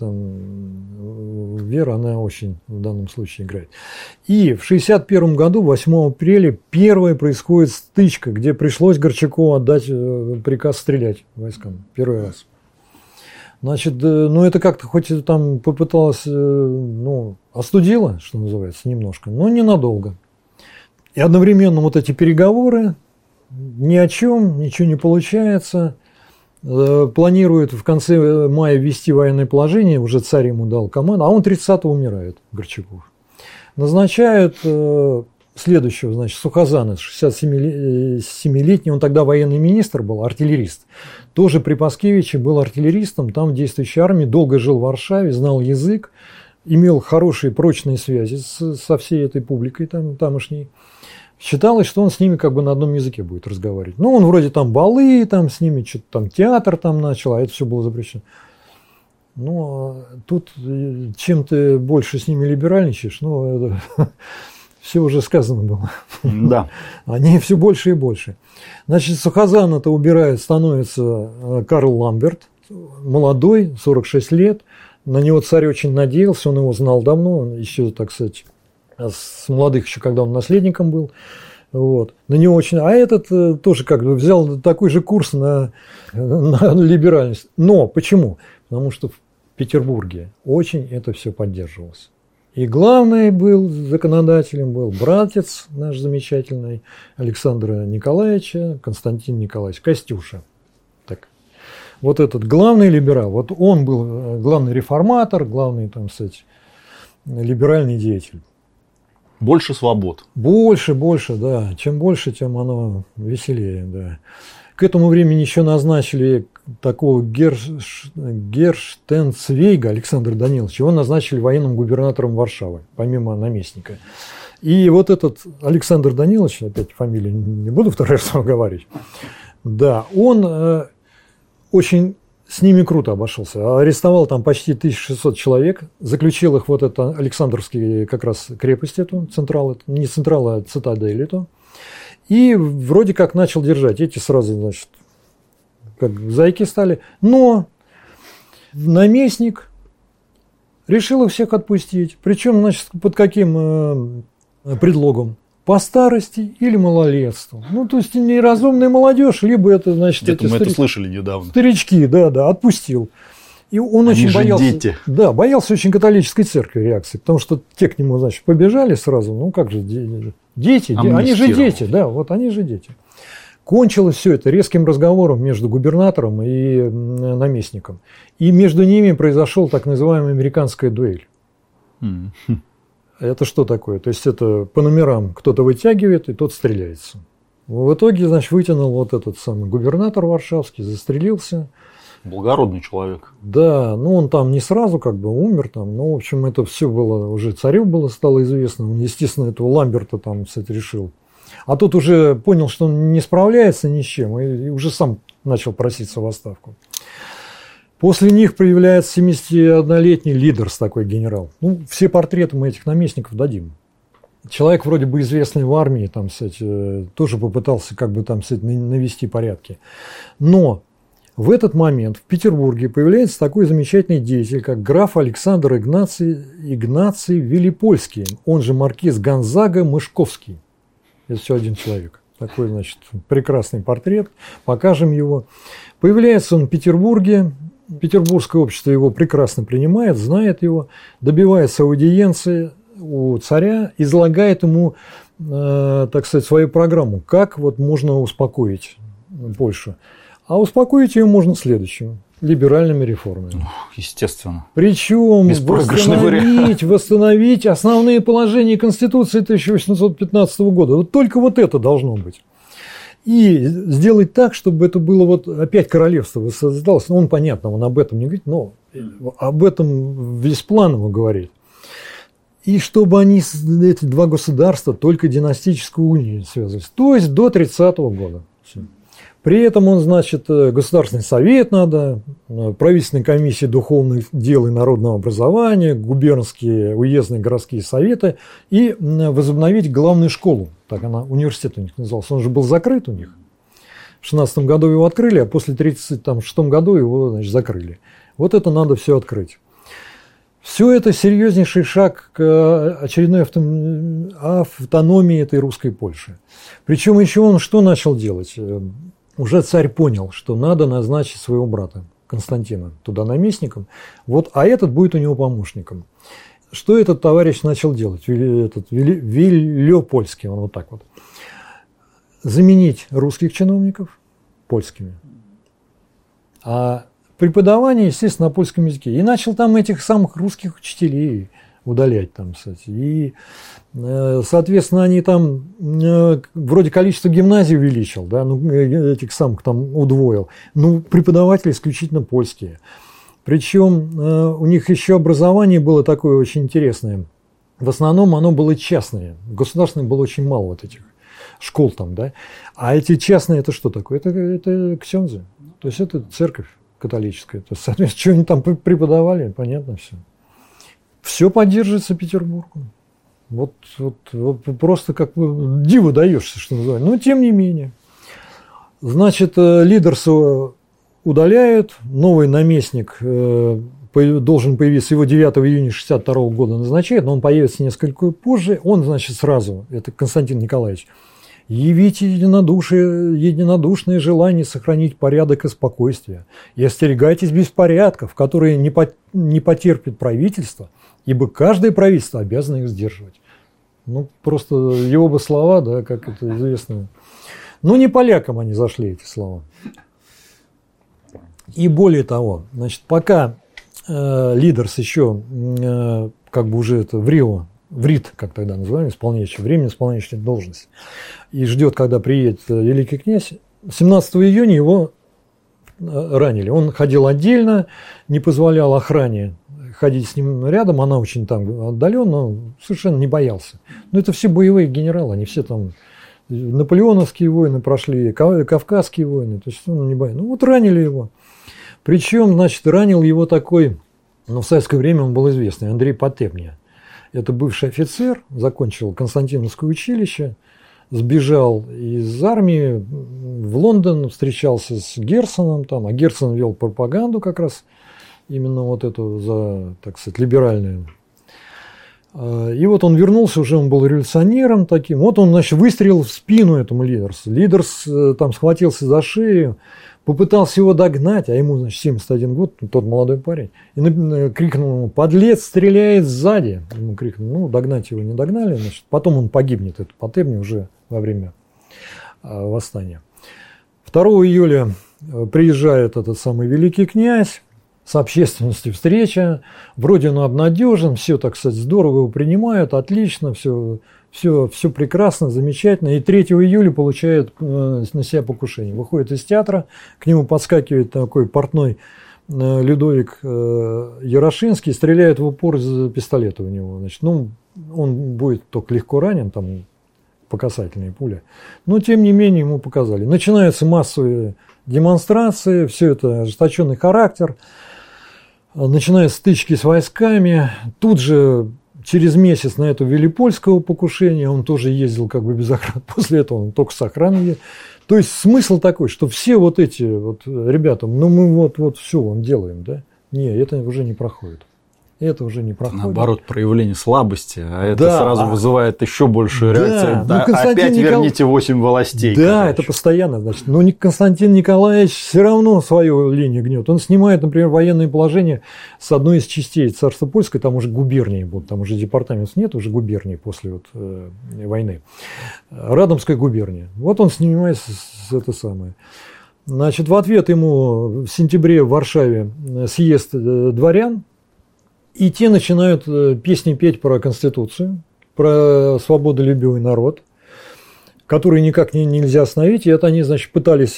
там вера, она очень в данном случае играет. И в 1961 году, 8 апреля, первая происходит стычка, где пришлось Горчакову отдать приказ стрелять войскам. Первый раз. Значит, ну это как-то хоть там попыталась, ну, остудила, что называется, немножко, но ненадолго. И одновременно вот эти переговоры, ни о чем, ничего не получается. Планирует в конце мая ввести военное положение, уже царь ему дал команду, а он 30-го умирает, Горчаков. Назначают следующего, значит, Сухозана, 67-летний, он тогда военный министр был, артиллерист. Тоже при Паскевиче был артиллеристом, там в действующей армии, долго жил в Варшаве, знал язык, имел хорошие прочные связи со всей этой публикой тамошней. Считалось, что он с ними как бы на одном языке будет разговаривать. Ну, он вроде там балы, там с ними что-то там театр там начал, а это все было запрещено. Ну, тут чем ты больше с ними либеральничаешь, ну, это, все уже сказано было. Да. Они все больше и больше. Значит, Сухозана-то убирает, становится Карл Ламберт, молодой, 46 лет. На него царь очень надеялся, он его знал давно, еще, так сказать, с молодых еще, когда он наследником был. Вот. На него очень... А этот тоже как бы взял такой же курс на либеральность. Но почему? Потому что в Петербурге очень это все поддерживалось. И главный был законодателем был братец наш замечательный Александра Николаевича, Константин Николаевич Костюша. Так. Вот этот главный либерал, вот он был главный реформатор, главный, там, кстати, либеральный деятель. Больше свобод. Больше, да. Чем больше, тем оно веселее, да. К этому времени еще назначили такого Герштенцвейга Александра Даниловича. Его назначили военным губернатором Варшавы, помимо наместника. И вот этот Александр Данилович, опять фамилию не буду второй раз говорить, да, он очень с ними круто обошелся. Арестовал там почти 1600 человек, заключил их вот это Александровские как раз крепость эту, централ, не централ, а цитадель эту. И вроде как начал держать. Эти сразу, значит, как зайки стали. Но наместник решил их всех отпустить. Причем, значит, под каким предлогом? По старости или малолетству. Ну, то есть, неразумная молодежь, либо это, значит, где-то мы это слышали недавно. Старички, да, отпустил. И он Они очень боялся. Дети. Да, боялся очень католической церкви реакции, потому что те к нему, значит, побежали сразу. Ну, как же, дети, они же дети, да, вот они же дети. Кончилось все это резким разговором между губернатором и наместником. И между ними произошел так называемая американская дуэль. Это что такое? То есть это по номерам кто-то вытягивает, и тот стреляется. В итоге, значит, вытянул вот этот самый губернатор варшавский, застрелился. Благородный человек. Да, ну он там не сразу как бы умер, там, но, в общем, это все было, уже царю стало известно. Он, естественно, этого Ламберта там, кстати, решил. А тот уже понял, что он не справляется ни с чем, и уже сам начал проситься в отставку. После них появляется 71-летний Лидерс, такой генерал. Ну, все портреты мы этих наместников дадим. Человек вроде бы известный в армии, там, кстати, тоже попытался как бы там, кстати, навести порядки. Но в этот момент в Петербурге появляется такой замечательный деятель, как граф Александр Игнаций Велипольский, он же маркиз Гонзага Мышковский. Это все один человек. Такой, значит, прекрасный портрет. Покажем его. Появляется он в Петербурге. Петербургское общество его прекрасно принимает, знает его, добивается аудиенции у царя, излагает ему, так сказать, свою программу, как вот можно успокоить Польшу. А успокоить ее можно следующим – либеральными реформами. Естественно. Причем восстановить основные положения Конституции 1815 года. Вот только вот это должно быть. И сделать так, чтобы это было вот опять королевство воссоздалось. Ну, он, понятно, он об этом не говорит, но об этом весь план его говорит. И чтобы они, эти два государства, только династическую унию связывались. То есть до 30-го года. При этом он, значит, Государственный совет надо, правительственные комиссии духовных дел и народного образования, губернские, уездные, городские советы и возобновить главную школу. Так она, университет у них назывался. Он же был закрыт у них. В 16 году его открыли, а после 1936 году его, значит, закрыли. Вот это надо все открыть. Все это серьезнейший шаг к очередной автономии этой русской Польши. Причем еще он что начал делать? Уже царь понял, что надо назначить своего брата Константина туда наместником, вот, а этот будет у него помощником. Что этот товарищ начал делать? Этот Велипольский, он вот так вот. Заменить русских чиновников польскими. А преподавание, естественно, на польском языке. И начал там этих самых русских учителей удалять там, кстати. И, соответственно, они там вроде количество гимназий увеличил, да, ну, этих самых там удвоил. Ну, преподаватели исключительно польские. Причем у них еще образование было такое очень интересное. В основном оно было частное. Государственных было очень мало вот этих школ там, да. А эти частные, это что такое? Это ксензы. То есть это церковь католическая. То есть, соответственно, что они там преподавали, понятно все. Все поддерживается Петербургом. Вот просто как бы диву даешься, что называется. Но тем не менее. Значит, Лидерса удаляют, новый наместник должен появиться, его 9 июня 1962 года назначают, но он появится несколько позже. Он, значит, сразу, это Константин Николаевич, явите единодушное желание сохранить порядок и спокойствие, и остерегайтесь беспорядков, которые не потерпит правительство, ибо каждое правительство обязано их сдерживать. Ну, просто его бы слова, да, как это известно. Но не полякам они зашли, эти слова. И более того, значит, пока Лидерс еще как бы уже это в Рио, в РИД, как тогда называем, временно исполняющий должность, и ждет, когда приедет великий князь, 17 июня его ранили. Он ходил отдельно, не позволял охране ходить с ним рядом, она очень там отдаленно, совершенно не боялся. Но это все боевые генералы, они все там наполеоновские войны прошли, кавказские войны, то есть он не боялся. Ну вот ранили его. Причем, значит, ранил его такой, в советское время он был известный, Андрей Потепня. Это бывший офицер, закончил Константиновское училище, сбежал из армии в Лондон, встречался с Герценом там, а Герцен вел пропаганду как раз, именно вот эту за, так сказать, либеральную. И вот он вернулся, уже он был революционером таким. Вот он, значит, выстрелил в спину этому Лидерсу. Лидерс там схватился за шею, попытался его догнать, а ему, значит, 71 год, тот молодой парень. И крикнул ему: «Подлец стреляет сзади!» Ему крикнул. Ну, догнать его не догнали, значит. Потом он погибнет, этот Потепня, уже во время восстания. 2 июля приезжает этот самый великий князь, с общественностью встреча, вроде он обнадежен, все, так сказать, здорово его принимают, отлично, все прекрасно, замечательно. И 3 июля получает на себя покушение. Выходит из театра, к нему подскакивает такой портной Людовик Ярошинский, стреляет в упор из пистолета у него. Значит, ну, он будет только легко ранен, там по касательной пуле, но тем не менее ему показали. Начинаются массовые демонстрации, все это ожесточенный характер. Начинаются стычки с войсками. Тут же через месяц на это Велипольского покушения он тоже ездил как бы без охраны. После этого он только с охраной ездил. То есть смысл такой, что все вот эти вот ребята, ну мы вот все вам делаем, да? Не, это уже не проходит. Это уже не проходит. Наоборот, проявление слабости, а это сразу вызывает еще большую реакцию. Да, опять верните 8 властей. Да, короче. Это постоянно, значит. Но Константин Николаевич все равно свою линию гнет. Он снимает, например, военное положение с одной из частей Царства Польского, там уже губернии будут, там уже департаментов нет, уже губернии после вот, войны. Радомская губерния. Вот он снимает это самое. Значит, в ответ ему в сентябре в Варшаве съезд дворян, и те начинают песни петь про Конституцию, про свободолюбивый народ, который никак нельзя остановить. И это они, значит, пытались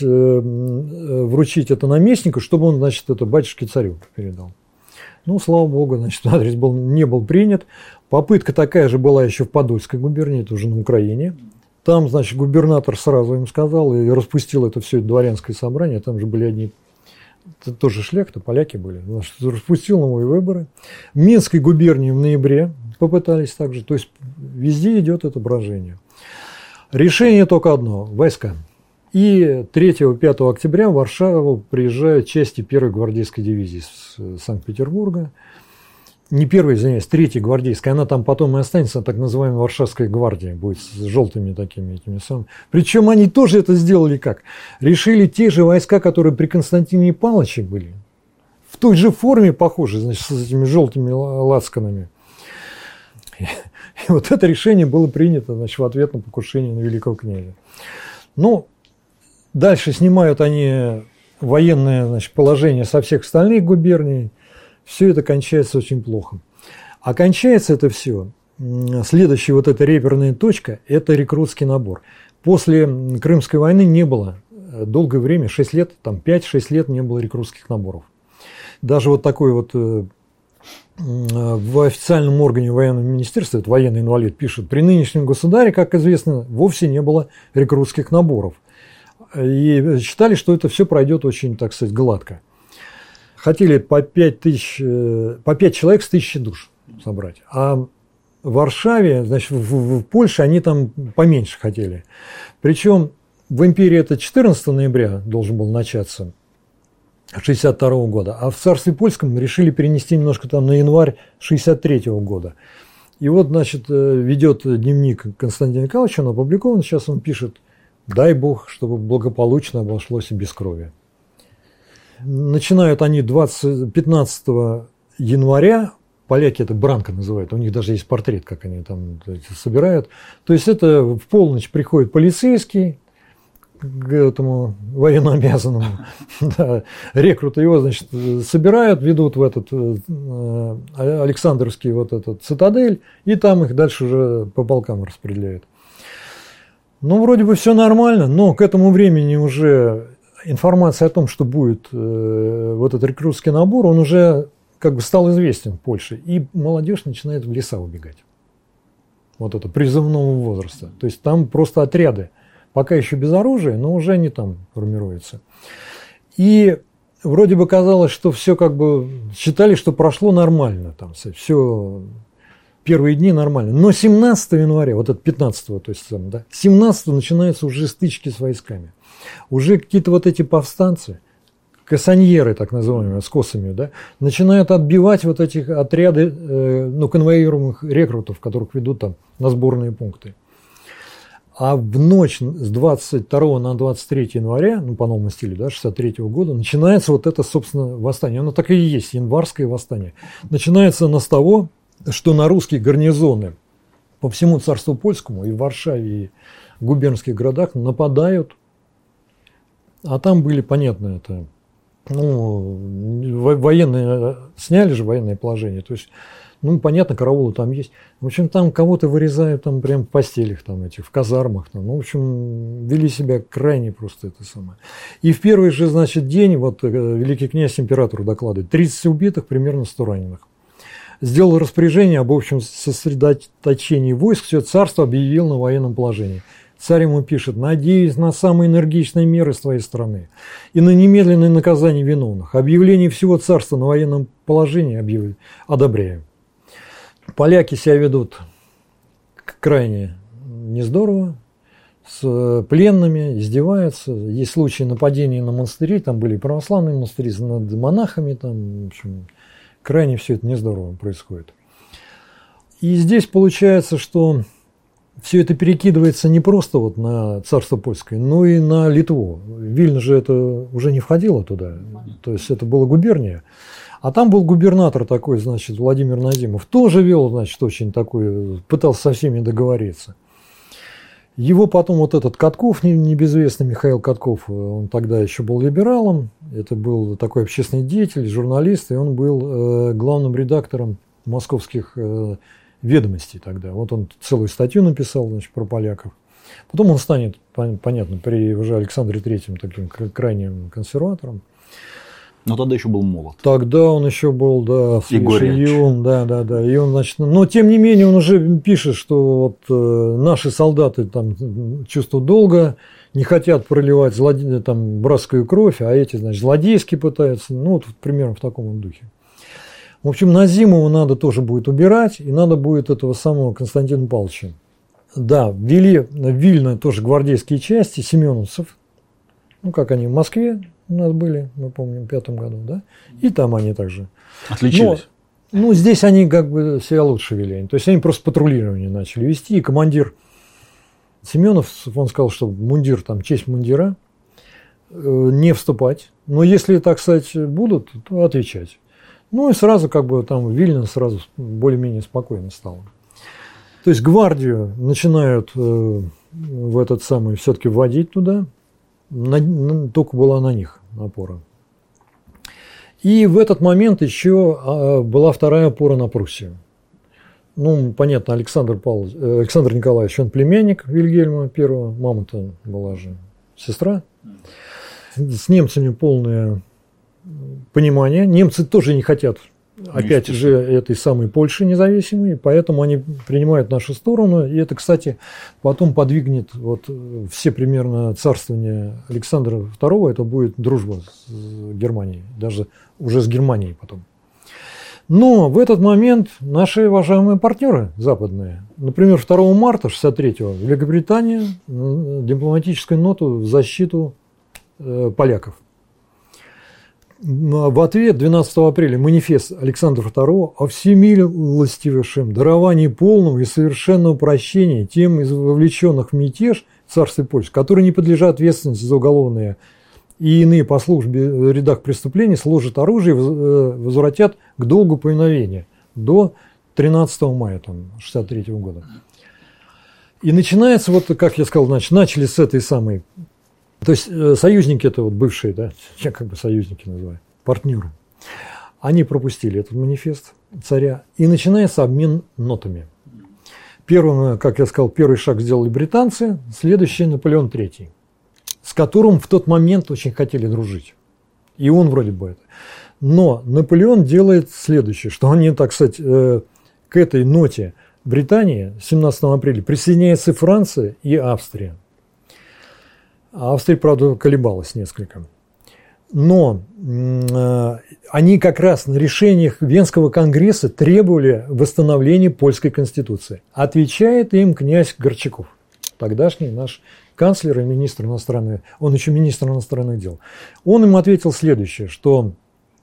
вручить это наместнику, чтобы он, значит, это батюшке царю передал. Ну, слава богу, значит, адрес не был принят. Попытка такая же была еще в Подольской губернии, это уже на Украине. Там, значит, губернатор сразу им сказал и распустил это все дворянское собрание. Там же были одни... Это тоже шляхта, поляки были. Значит, распустил новые выборы. В Минской губернии в ноябре попытались также. То есть везде идет это брожение. Решение только одно – войска. И 3-5 октября в Варшаву приезжают части 1-й гвардейской дивизии с Санкт-Петербурга. Не 1-й, извиняюсь, 3-й гвардейская. Она там потом и останется, так называемая Варшавская гвардия. Будет с желтыми такими этими самыми. Причем они тоже это сделали как? Решили те же войска, которые при Константине Павловиче были. В той же форме похожи, значит, с этими желтыми лацканами. И вот это решение было принято, значит, в ответ на покушение на великого князя. Ну, дальше снимают они военное, значит, положение со всех остальных губерний. Все это кончается очень плохо. А кончается это все, следующая вот эта реперная точка, это рекрутский набор. После Крымской войны не было долгое время, 6 лет, там 5-6 лет не было рекрутских наборов. Даже вот такой вот в официальном органе военного министерства, это военный инвалид, пишет: при нынешнем государе, как известно, вовсе не было рекрутских наборов. И считали, что это все пройдет очень, так сказать, гладко. Хотели по 5 человек с 1000 душ собрать. А в Варшаве, значит, в Польше они там поменьше хотели. Причем в империи это 14 ноября должен был начаться 1962 года, а в царстве польском решили перенести немножко там на январь 1963 года. И вот, значит, ведет дневник Константина Николаевича, он опубликован, сейчас он пишет: дай бог, чтобы благополучно обошлось и без крови. Начинают они 15 января, Поляки это бранка называют, у них даже есть портрет, как они там собирают. То есть это в полночь приходит полицейский к этому военнообязанному, да, рекруты его, значит, собирают, ведут в этот Александровский вот этот цитадель, и там их дальше уже по полкам распределяют. Ну, вроде бы все нормально, но к этому времени уже информация о том, что будет вот этот рекрутский набор, он уже как бы стал известен в Польше, и молодежь начинает в леса убегать. Вот это призывного возраста. То есть там просто отряды, пока еще без оружия, но уже они там формируются. И вроде бы казалось, что все как бы считали, что прошло нормально, там все первые дни нормально. Но 17 января, вот это 15-го, то есть там, да, 17-го начинаются уже стычки с войсками. Уже какие-то вот эти повстанцы, кассаньеры, так называемые, с косами, да, начинают отбивать вот эти отряды конвоируемых рекрутов, которых ведут там на сборные пункты. А в ночь с 22 на 23 января, ну, по новому стилю, да, 63 года, начинается вот это, собственно, восстание. Оно так и есть, январское восстание. Начинается оно с того, что на русские гарнизоны по всему царству польскому, и в Варшаве, и в губернских городах нападают. А там были, понятно, это, военные, сняли же военное положение, то есть, ну, понятно, караулы там есть. В общем, там кого-то вырезают там прям в постелях, там, этих, в казармах. Там. Ну, в общем, вели себя крайне просто это самое. И в первый же, значит, день, вот, великий князь императору докладывает, 30 убитых, примерно 100 раненых. Сделал распоряжение об общем сосредоточении войск, все царство объявил на военном положении. Царь ему пишет: надеюсь на самые энергичные меры с твоей стороны и на немедленное наказание виновных. Объявление всего царства на военном положении одобряю. Поляки себя ведут крайне нездорово, с пленными, издеваются. Есть случаи нападений на монастыри, там были православные монастыри над монахами, там, в общем, крайне все это нездорово происходит. И здесь получается, что все это перекидывается не просто вот на царство польское, но и на Литву. Вильна же это уже не входило туда, то есть это была губерния. А там был губернатор такой, значит, Владимир Назимов, тоже вел, значит, очень такой, пытался со всеми договориться. Его потом вот этот Катков, небезвестный Михаил Катков, он тогда еще был либералом, это был такой общественный деятель, журналист, и он был главным редактором московских ведомостей тогда. Вот он целую статью написал, значит, про поляков. Потом он станет, понятно, при уже Александре Третьем таким крайним консерватором. Но тогда еще был молод. Тогда он еще был, да, Егорьевич. Да. И он, значит, но тем не менее он уже пишет, что вот наши солдаты там чувствуют долга, не хотят проливать там братскую кровь, а эти, значит, злодейски пытаются. Ну, вот примерно в таком духе. В общем, Назимова надо тоже будет убирать, и надо будет этого самого Константина Павловича. Да, ввели в Вильно тоже гвардейские части, семеновцев, ну, как они в Москве у нас были, мы помним, в 5 году, да, и там они также. Отличились. Ну, здесь они как бы себя лучше вели, то есть они просто патрулирование начали вести, и командир Семеновцев, он сказал, что мундир, там, честь мундира, не вступать, но если, так сказать, будут, то отвечать. Ну, и сразу как бы там Вильна сразу более-менее спокойно стало. То есть гвардию начинают в этот самый все-таки вводить туда, только была на них опора. И в этот момент еще была вторая опора на Пруссию. Ну, понятно, Александр Николаевич, он племянник Вильгельма I, мама-то была же сестра. С немцами полное понимание. Немцы тоже не хотят, опять же, этой самой Польши независимой, поэтому они принимают нашу сторону. И это, кстати, потом подвигнет вот все примерно царствования Александра II, это будет дружба с Германией, даже уже с Германией потом. Но в этот момент наши уважаемые партнеры западные, например, 2 марта 1963-го Великобритания дипломатическую ноту в защиту поляков. В ответ 12 апреля манифест Александра II о всемилостивейшем даровании полного и совершенного прощения тем из вовлеченных в мятеж в царстве Польши, которые не подлежат ответственности за уголовные и иные по службе рядах преступлений, сложат оружие и возвратят к долгу повиновения. до 13 мая 1963 года. И начинается, вот как я сказал, значит, начали с этой самой, то есть союзники это вот бывшие, да, я как бы союзники называю, партнеры, они пропустили этот манифест царя, и начинается обмен нотами. Первым, как я сказал, первый шаг сделали британцы, следующий Наполеон III, с которым в тот момент очень хотели дружить. И он вроде бы это. Но Наполеон делает следующее, что они, так сказать, к этой ноте Британии 17 апреля присоединяется Франция и Австрия. Австрия, правда, колебалась несколько. Но они как раз на решениях Венского конгресса требовали восстановления польской конституции. Отвечает им князь Горчаков, тогдашний наш канцлер и министр иностранных, он еще министр иностранных дел. Он им ответил следующее, что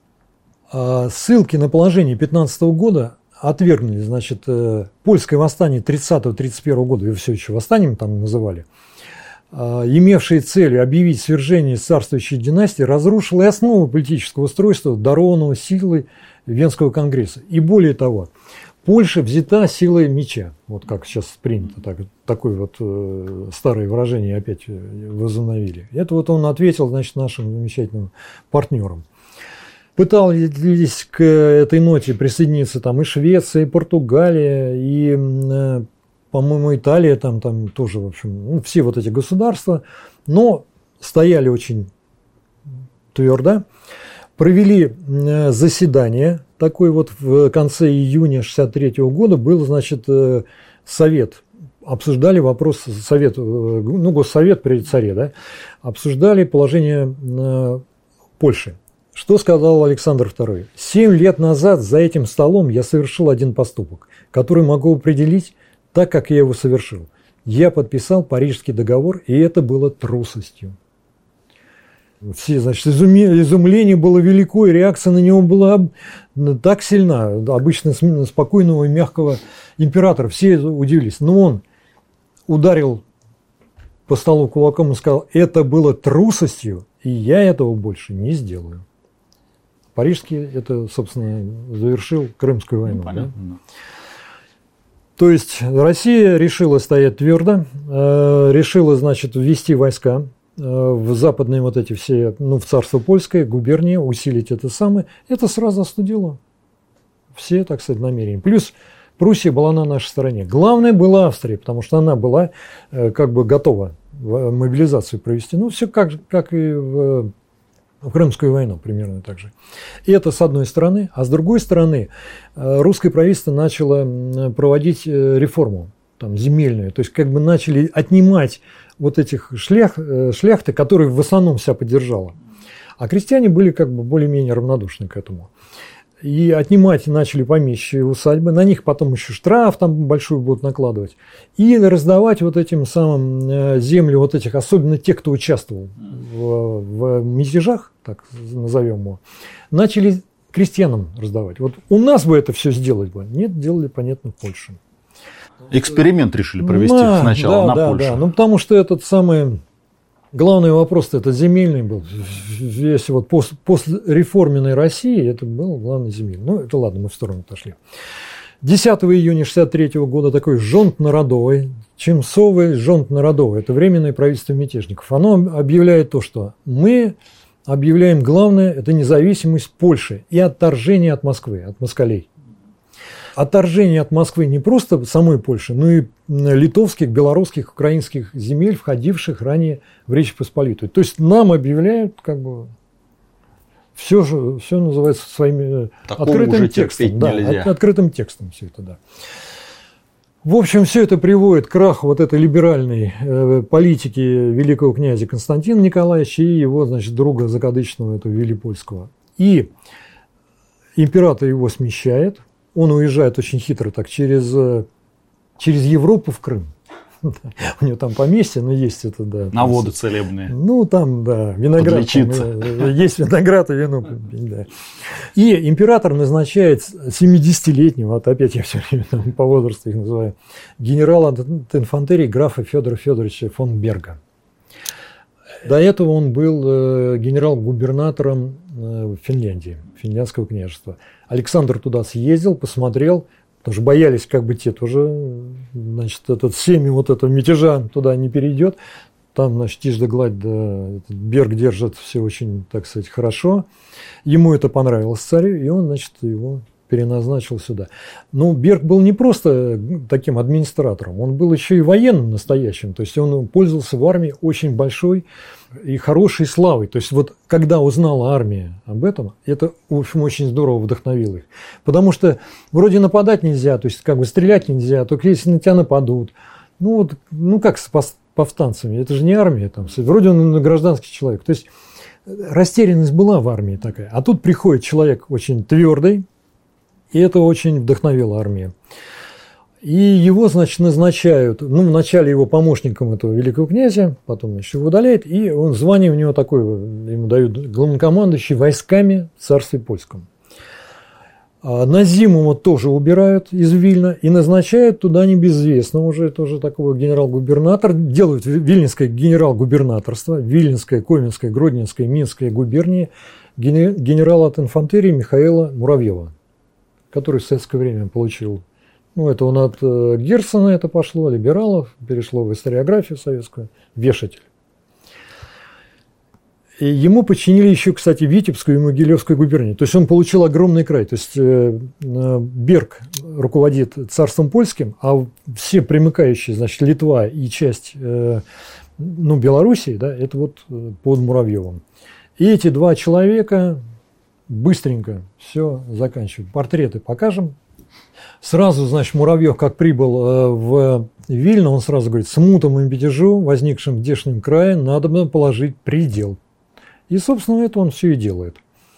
ссылки на положение 15 года отвергнули, значит, польское восстание 30-31 года, его все еще восстанием там называли, имевшие целью объявить свержение царствующей династии, разрушило и основу политического устройства, дарованного силой Венского конгресса. И более того, Польша взята силой меча, вот как сейчас принято, такое вот старое выражение опять возобновили. Это вот он ответил, значит, нашим замечательным партнерам. Пытались к этой ноте присоединиться там и Швеция, и Португалия, и, по-моему, Италия, там тоже, в общем, ну, все вот эти государства, но стояли очень твердо, провели заседание, такое вот в конце июня 1963 года был, значит, совет, обсуждали вопрос, совет, ну, госсовет при царе, да, обсуждали положение Польши. Что сказал Александр II? 7 лет назад за этим столом я совершил один поступок, который могу определить так, как я его совершил. Я подписал Парижский договор, и это было трусостью. Все, значит, изумление было велико, и реакция на него была так сильна. Обычно спокойного и мягкого императора. Все удивились. Но он ударил по столу кулаком и сказал, это было трусостью, и я этого больше не сделаю. Парижский это, собственно, завершил Крымскую войну. Понятно. Да? То есть Россия решила стоять твердо, решила, значит, ввести войска в западные вот эти все, ну, в царство польское, губернии, усилить это самое. Это сразу остудило все, так сказать, намерения. Плюс Пруссия была на нашей стороне. Главное была Австрия, потому что она была как бы готова мобилизацию провести. Ну, все как и в Крымскую войну примерно так же. И это с одной стороны. А с другой стороны, русское правительство начало проводить реформу там, земельную. То есть как бы начали отнимать вот этих шляхты, которые в основном себя поддержала. А крестьяне были как бы более-менее равнодушны к этому. И отнимать начали помещичьи усадьбы, на них потом еще штраф там большой будут накладывать. И раздавать вот этим самым земли, вот этих, особенно тех, кто участвовал в мятежах, так назовем его, начали крестьянам раздавать. Вот у нас бы это все сделать бы. Нет, делали, понятно, в Польше. Эксперимент решили провести сначала на Польшу. Да. Ну, потому что этот самый... Главный вопрос-то это земельный был. Если вот после реформенной России это был главный земельный. Ну, это ладно, мы в сторону отошли. 10 июня 1963 года такой жонт народовый, Чемцовый жонт народовый, это временное правительство мятежников. Оно объявляет то, что мы объявляем главное, это независимость Польши и отторжение от Москвы, от москалей. Отторжение от Москвы не просто самой Польши, но и литовских, белорусских, украинских земель, входивших ранее в Речь Посполитую. То есть нам объявляют как бы все называется своим открытым текстом. Да, открытым текстом все это, да. В общем, все это приводит к краху вот этой либеральной политики великого князя Константина Николаевича и его, значит, друга закадычного, этого Велипольского. И император его смещает. Он уезжает очень хитро так через Европу в Крым. У него там поместье, но есть это, да. На воды целебные. Ну, там, да, виноград. Там, есть виноград и вино. Да. И император назначает 70-летнего, вот опять я все время там, по возрасту их называю, генерала инфантерии графа Федора Федоровича фон Берга. До этого он был генерал-губернатором Финляндии, финляндского княжества. Александр туда съездил, посмотрел, потому что боялись, как бы те тоже, значит, этот семя вот этого мятежа туда не перейдет. Там, значит, тишь да гладь, да, Берг держит все очень, так сказать, хорошо. Ему это понравилось царю, и он, значит, его переназначил сюда. Но Берг был не просто таким администратором, он был еще и военным настоящим. То есть он пользовался в армии очень большой и хорошей славой. То есть вот когда узнала армия об этом, это, в общем, очень здорово вдохновило их. Потому что вроде нападать нельзя, то есть как бы стрелять нельзя, только если на тебя нападут. Ну вот, ну как с повстанцами, это же не армия, там, вроде он гражданский человек. То есть растерянность была в армии такая. А тут приходит человек очень твердый, и это очень вдохновило армию. И его, значит, назначают, ну, вначале его помощником этого великого князя, потом, значит, его удаляют, и он, звание у него такое, ему дают главнокомандующий войсками в царстве польском. А Назимова тоже убирают из Вильна и назначают туда небезвестного уже тоже такого генерал-губернатора, делают вильнинское генерал-губернаторство, Вильнинское, Коменское, Гродненское, Минское губернии генерала от инфантерии Михаила Муравьева, который в советское время получил, ну, это он от Герцена это пошло, либералов, перешло в историографию советскую, вешатель. И ему подчинили еще, кстати, Витебскую и Могилевскую губернии. То есть он получил огромный край. То есть Берг руководит царством польским, а все примыкающие, значит, Литва и часть ну, Белоруссии, да, это вот под Муравьевым. И эти два человека быстренько все заканчивают. Портреты покажем. Сразу, значит, Муравьев, как прибыл в Вильно, он сразу говорит: смутам и мятежу, возникшим в здешнем крае, надо положить предел. И, собственно, это он все и делает.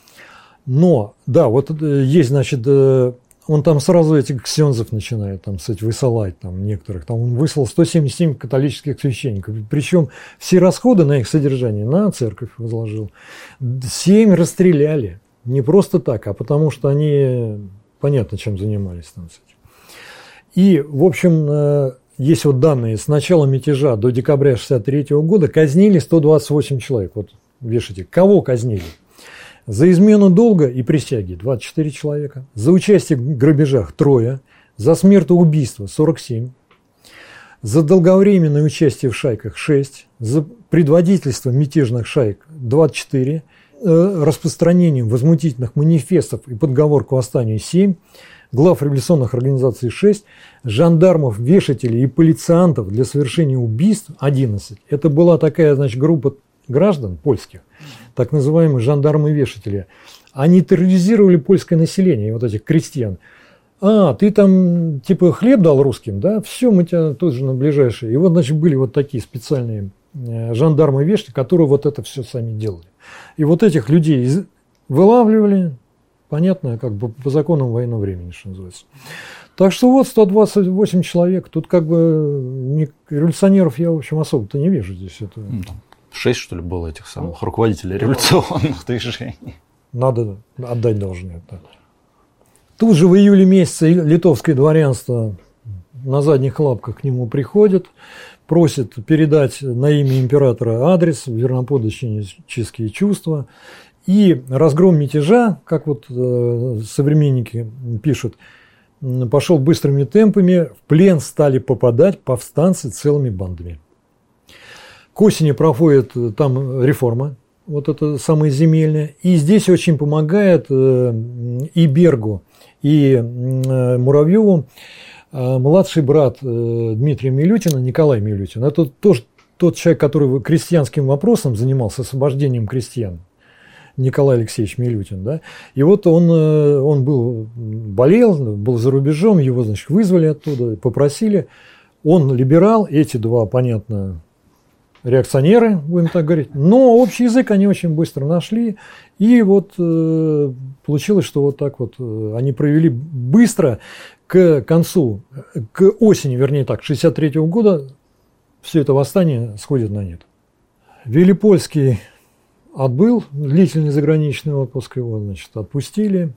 Но, да, вот есть, значит, он там сразу этих ксензов начинает, там, кстати, высылать, там, некоторых. Там он выслал 177 католических священников. Причем все расходы на их содержание на церковь возложил. 7 расстреляли. Не просто так, а потому что они, понятно, чем занимались там, кстати. И, в общем, есть вот данные. С начала мятежа до декабря 1963 года казнили 128 человек. Вот вешайте. Кого казнили? За измену долга и присяги 24 человека. За участие в грабежах 3. За смертоубийство 47. За долговременное участие в шайках 6. За предводительство мятежных шаек 24. Распространением возмутительных манифестов и подговор к восстанию 7. Глав революционных организаций 6, жандармов, вешателей и полициантов для совершения убийств 11. Это была такая, значит, группа граждан польских, так называемые жандармы-вешатели. Они терроризировали польское население, вот этих крестьян. А, ты там типа хлеб дал русским, да? Все, мы тебя тут же на ближайшие. И вот, значит, были вот такие специальные жандармы-вешатели, которые вот это все сами делали. И вот этих людей вылавливали, понятно, как бы по законам военного времени, что называется. Так что вот 128 человек. Тут как бы революционеров я, в общем, особо-то не вижу здесь. Это... 6, что ли, было этих самых руководителей революционных движений. Надо отдать должное. Да. Тут же в июле месяце литовское дворянство на задних лапках к нему приходит, просит передать на имя императора адрес, верноподданнические чувства. И разгром мятежа, как вот современники пишут, пошел быстрыми темпами, в плен стали попадать повстанцы целыми бандами. К осени проходит там реформа, вот это самое земельное. И здесь очень помогает и Бергу, и Муравьеву младший брат Дмитрия Милютина, Николай Милютин. Это тоже тот человек, который крестьянским вопросом занимался, освобождением крестьян. Николай Алексеевич Милютин, да, и вот он болел, был за рубежом, его, значит, вызвали оттуда, попросили, он либерал, эти два, понятно, реакционеры, будем так говорить, но общий язык они очень быстро нашли, и вот получилось, что вот так вот они провели быстро к концу, к осени, вернее так, 1963 года все это восстание сходит на нет. Велипольский отбыл длительный заграничный отпуск, его, значит, отпустили.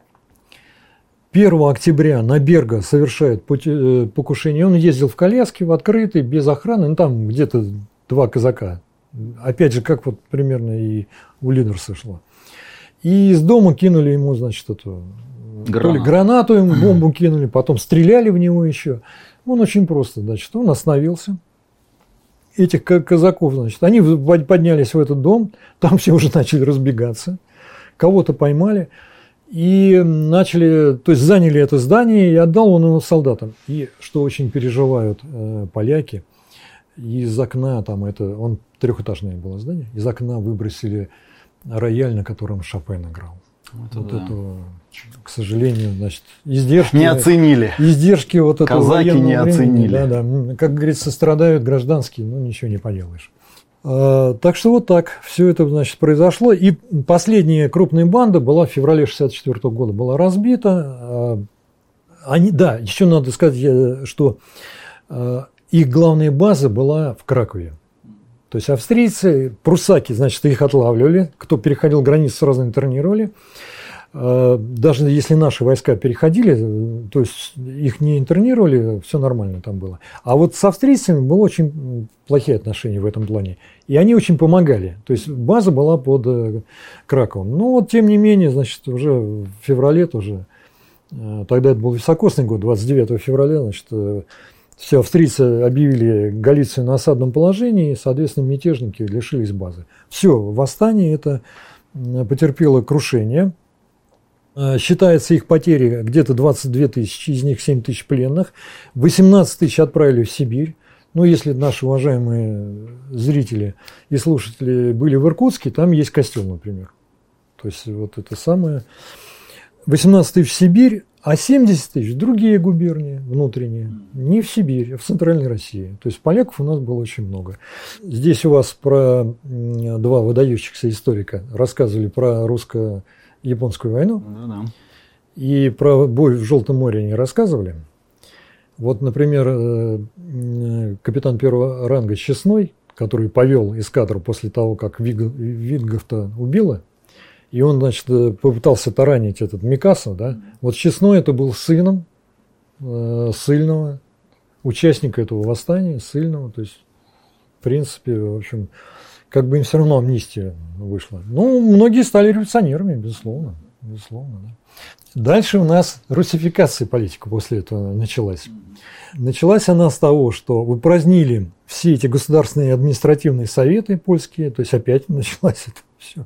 1 октября на Берга совершает покушение. Он ездил в коляске, в открытой, без охраны. Ну, там где-то 2 казака Опять же, как вот примерно и у Лидерса шло. И из дома кинули ему, значит, эту то ли гранату ему, бомбу кинули, потом стреляли в него еще. Он очень просто, значит, он остановился. Этих казаков, значит, они поднялись в этот дом, там все уже начали разбегаться, кого-то поймали и начали, то есть заняли это здание, и отдал он его солдатам. И что очень переживают поляки, из окна, там это, он трехэтажное было здание, из окна выбросили рояль, на котором Шопен играл. Вот это, к сожалению, значит, издержки. Не оценили. Издержки вот этого казаки не оценили. Да. Как говорится, страдают гражданские, но ничего не поделаешь. Так что вот так все это, значит, произошло. И последняя крупная банда была в феврале 1964 года, была разбита. Еще надо сказать, что их главная база была в Кракове. То есть австрийцы, прусаки, значит, их отлавливали, кто переходил границу, сразу интернировали. Даже если наши войска переходили, то есть их не интернировали, все нормально там было. А вот с австрийцами было очень плохие отношения в этом плане. И они очень помогали. То есть база была под Краковом. Но вот тем не менее, значит, уже в феврале тоже, тогда это был високосный год, 29 февраля, значит, все австрийцы объявили Галицию на осадном положении, и, соответственно, мятежники лишились базы. Все, восстание это потерпело крушение. Считается их потери где-то 22 тысячи, из них 7 тысяч пленных. 18 тысяч отправили в Сибирь. Ну, если наши уважаемые зрители и слушатели были в Иркутске, там есть костел, например. То есть вот это самое. 18 тысяч в Сибирь, а 70 тысяч в другие губернии внутренние. Не в Сибирь, а в Центральной России. То есть поляков у нас было очень много. Здесь у вас про два выдающихся историка рассказывали про русско-японскую войну. Да. И про бой в Желтом море они рассказывали. Вот, например, капитан первого ранга Честной, который повел эскадру после того, как Витгофта убило, и он, значит, попытался таранить этот Микасо, да. Вот Честной это был сыном ссыльного, участника этого восстания, ссыльного. То есть, в принципе, в общем, как бы им все равно амнистия вышла. Ну, многие стали революционерами, безусловно. Да. Дальше у нас русификация политики после этого началась. Началась она с того, что упразднили все эти государственные административные советы польские, то есть опять началось это все.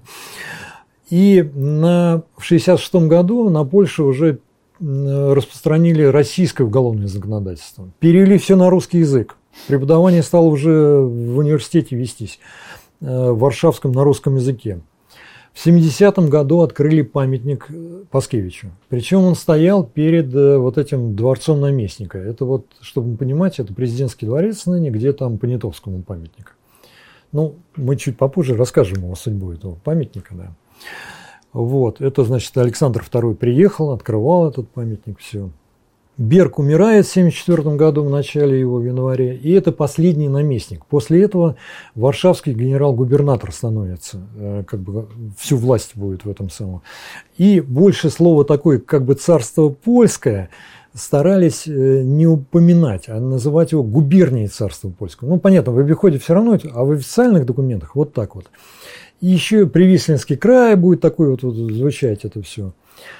И в 1966 году на Польшу уже распространили российское уголовное законодательство. Перевели все на русский язык. Преподавание стало уже в университете вестись, в Варшавском на русском языке. В 70-м году открыли памятник Паскевичу. Причем он стоял перед вот этим дворцом наместника. Это вот, чтобы понимать, это президентский дворец ныне, где там Понятовскому памятник. Ну, мы чуть попозже расскажем о судьбе этого памятника, да. Вот, это, значит, Александр II приехал, открывал этот памятник, все. Берг умирает в 1974 году, в начале его, в январе, и это последний наместник. После этого варшавский генерал-губернатор становится, как бы всю власть будет в этом самом. И больше слова такое, как бы царство польское, старались не упоминать, а называть его губернией царства польского. Ну, понятно, в обиходе все равно, а в официальных документах вот так вот. И еще Привислинский край будет такой вот звучать это все.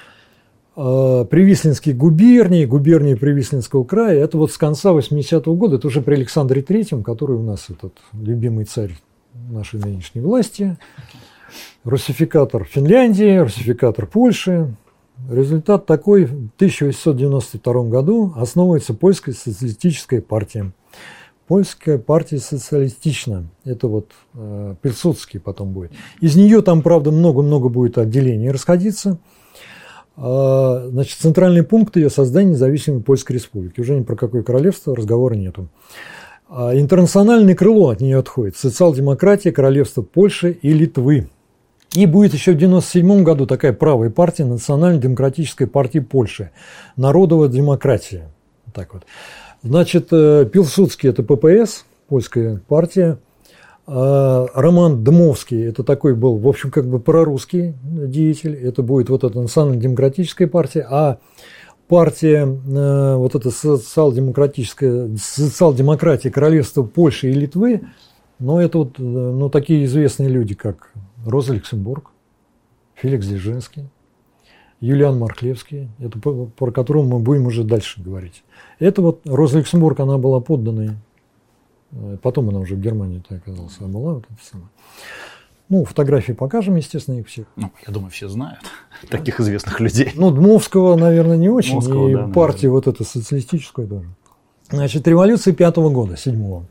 Привислинские губернии Привислинского края, это вот с конца 80-го года, это уже при Александре III, который у нас этот любимый царь нашей нынешней власти, русификатор Финляндии, русификатор Польши. Результат такой: в 1892 году основывается Польская социалистическая партия. Польская партия социалистична. Это вот Пилсудский потом будет. Из нее там, правда, много-много будет отделений расходиться. Значит, центральный пункт ее — создание независимой Польской республики. Уже ни про какое королевство разговора нету. Интернациональное крыло от нее отходит. Социал-демократия, королевство Польши и Литвы. И будет еще в 1997 году такая правая партия, Национально-демократическая партия Польши. Народовая демократия. Так вот. Значит, Пилсудский – это ППС, польская партия. Роман Дмовский – это такой был, в общем, как бы прорусский деятель. Это будет вот эта национально-демократическая партия. А партия, вот эта социал-демократия Королевства Польши и Литвы, Но это вот такие известные люди, как Роза Люксембург, Феликс Дзержинский, Юлиан Мархлевский, это про которого мы будем уже дальше говорить. Это вот Роза Люксембург, она была подданной, потом она уже в Германии оказалась, а была вот это самое. Фотографии покажем, естественно, их всех. Я думаю, все знают таких известных людей. Дмовского, наверное, не очень, Дмовского, и да, партию вот эту социалистическую тоже. Значит, революция 5-го года, 7-го.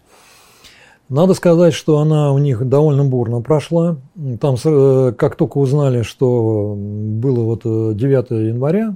Надо сказать, что она у них довольно бурно прошла. Там, как только узнали, что было 9 января,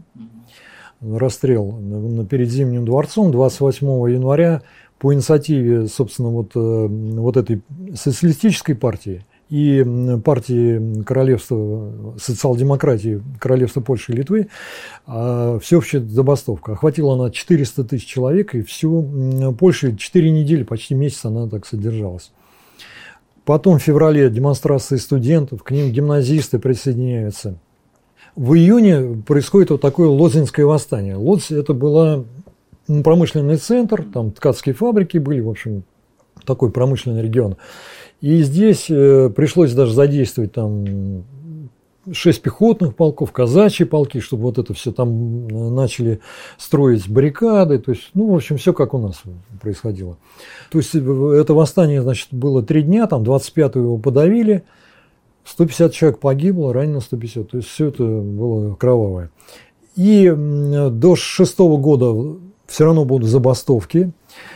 расстрел перед Зимним дворцом, 28 января, по инициативе, собственно, вот этой социалистической партии и партии королевства, социал-демократии королевства Польши и Литвы, всеобщая забастовка. Охватила она 400 тысяч человек, и всю Польшу 4 недели, почти месяц она так содержалась. Потом в феврале демонстрации студентов, к ним гимназисты присоединяются. В июне происходит вот такое Лодзинское восстание. Лодзь – это была промышленный центр, там ткацкие фабрики были, в общем, такой промышленный регион. И здесь пришлось даже задействовать там 6 пехотных полков, казачьи полки, чтобы вот это все там начали строить баррикады. То есть, в общем, все как у нас происходило. То есть, это восстание, значит, было 3 дня, там 25-го его подавили, 150 человек погибло, ранено 150. То есть, все это было кровавое. И до 6-го года все равно будут забастовки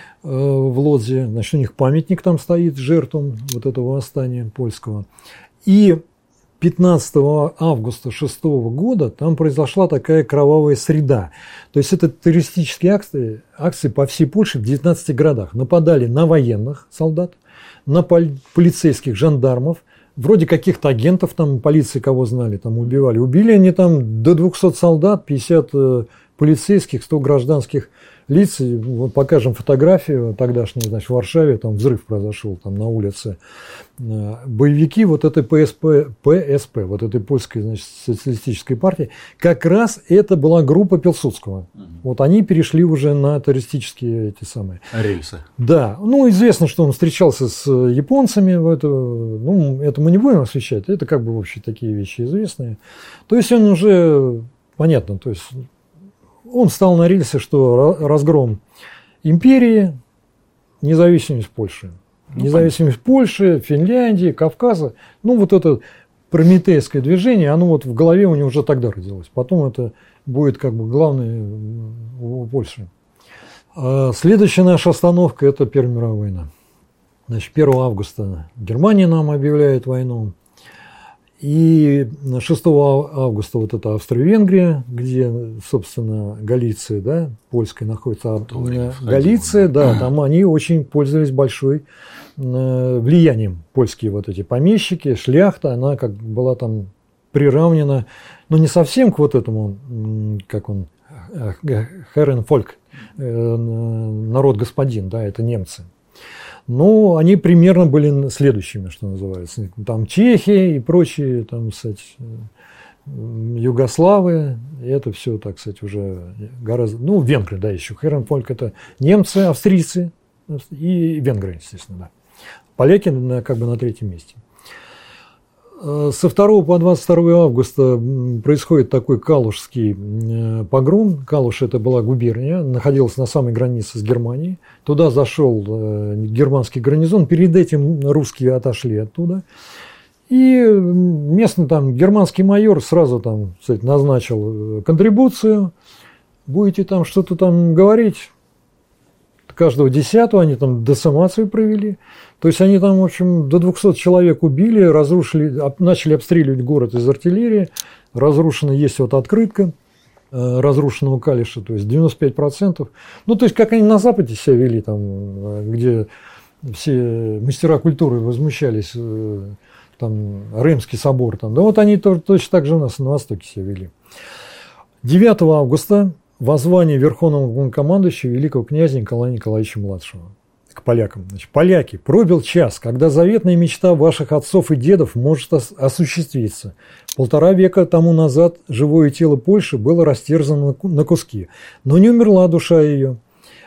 в Лодзе, значит, у них памятник там стоит жертвам вот этого восстания польского. И 15 августа 2006 года там произошла такая кровавая среда. То есть это террористические акции по всей Польше в 19 городах. Нападали на военных солдат, на полицейских жандармов, вроде каких-то агентов там полиции, кого знали, там убивали. Убили они там до 200 солдат, 50 полицейских, 100 гражданских лиц. Вот покажем фотографию тогдашней, значит, в Варшаве, там взрыв произошел там на улице. Боевики вот этой ПСП, вот этой польской, значит, социалистической партии, как раз это была группа Пилсудского. Вот они перешли уже на террористические эти самые рельсы. Да, известно, что он встречался с японцами, это мы не будем освещать, это как бы вообще такие вещи известные. То есть он уже, понятно, то есть он стал на рельсы, что разгром империи, независимость Польши. Независимость Польши, Финляндии, Кавказа. Вот это прометейское движение, оно вот в голове у него уже тогда родилось. Потом это будет как бы главное у Польши. Следующая наша остановка – это Первая мировая война. Значит, 1 августа Германия нам объявляет войну. И 6 августа вот это Австро-Венгрия, где, собственно, Галиция, да, польская находится. Галиция, да, там они очень пользовались большой влиянием. Польские вот эти помещики, шляхта, она как была там приравнена, не совсем к вот этому, как он, Herrenvolk, народ-господин, да, это немцы. Но они примерно были следующими, что называется. Там чехи и прочие, там, кстати, югославы. И это все, так сказать, уже гораздо... венгры, да, еще. Herrenvolk – это немцы, австрийцы и венгры, естественно, да. Поляки как бы на 3-м месте. Со 2 по 22 августа происходит такой калужский погром. Калуш – это была губерния, находилась на самой границе с Германией. Туда зашел германский гарнизон. Перед этим русские отошли оттуда. И местный там германский майор сразу там, кстати, назначил контрибуцию. Будете там что-то там говорить. Каждого 10-го они там децимацию провели. То есть они там, в общем, до 200 человек убили, разрушили, начали обстреливать город из артиллерии. Разрушена есть вот открытка разрушенного Калиша, то есть 95%. То есть как они на Западе себя вели, там, где все мастера культуры возмущались, там, Римский собор, там, да вот они точно так же у нас на Востоке себя вели. 9 августа воззвание Верховного главнокомандующего великого князя Николая Николаевича Младшего к полякам. Значит, поляки, пробил час, когда заветная мечта ваших отцов и дедов может осуществиться. 1,5 века тому назад живое тело Польши было растерзано на куски, но не умерла душа ее.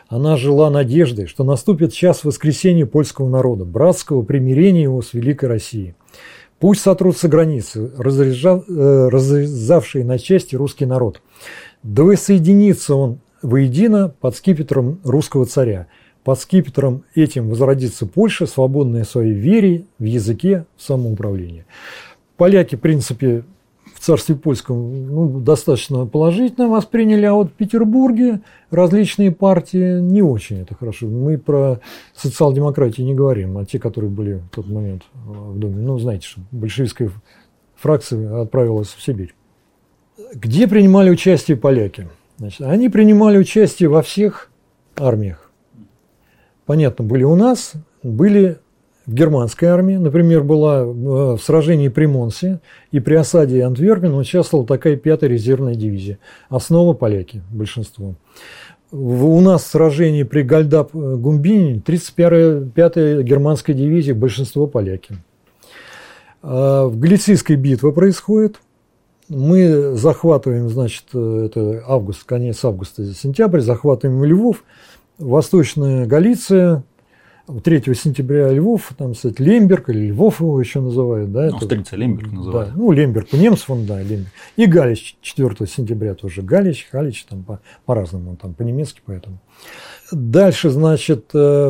Она жила надеждой, что наступит час воскресения польского народа, братского примирения его с Великой Россией. Пусть сотрутся границы, разрезавшие на части русский народ. Да воссоединится он воедино под скипетром русского царя. Под скипетром этим возродится Польша, свободная в своей вере, в языке, в самоуправлении. Поляки, в принципе, в царстве польском достаточно положительно восприняли, а вот в Петербурге различные партии не очень это хорошо. Мы про социал-демократию не говорим, а те, которые были в тот момент в Думе. Знаете, что большевистская фракция отправилась в Сибирь. Где принимали участие поляки? Значит, они принимали участие во всех армиях. Понятно, были у нас, были в германской армии. Например, была в сражении при Монсе и при осаде Антверпена участвовала такая 5-я резервная дивизия. Основа поляки, большинство. У нас в сражении при Гальдап-Гумбине 35-я германская дивизия, большинство поляки. В Галицийской битве происходит. Мы захватываем, значит, это август, конец августа, сентябрь, захватываем Львов, Восточная Галиция, 3 сентября Львов, там, кстати, Лемберг, или Львов его еще называют. Да, столица Лемберг называют. Да, Лемберг у немцев, Лемберг. И Галич 4 сентября тоже. Галич, там по-разному, там по-немецки, поэтому. Дальше, значит,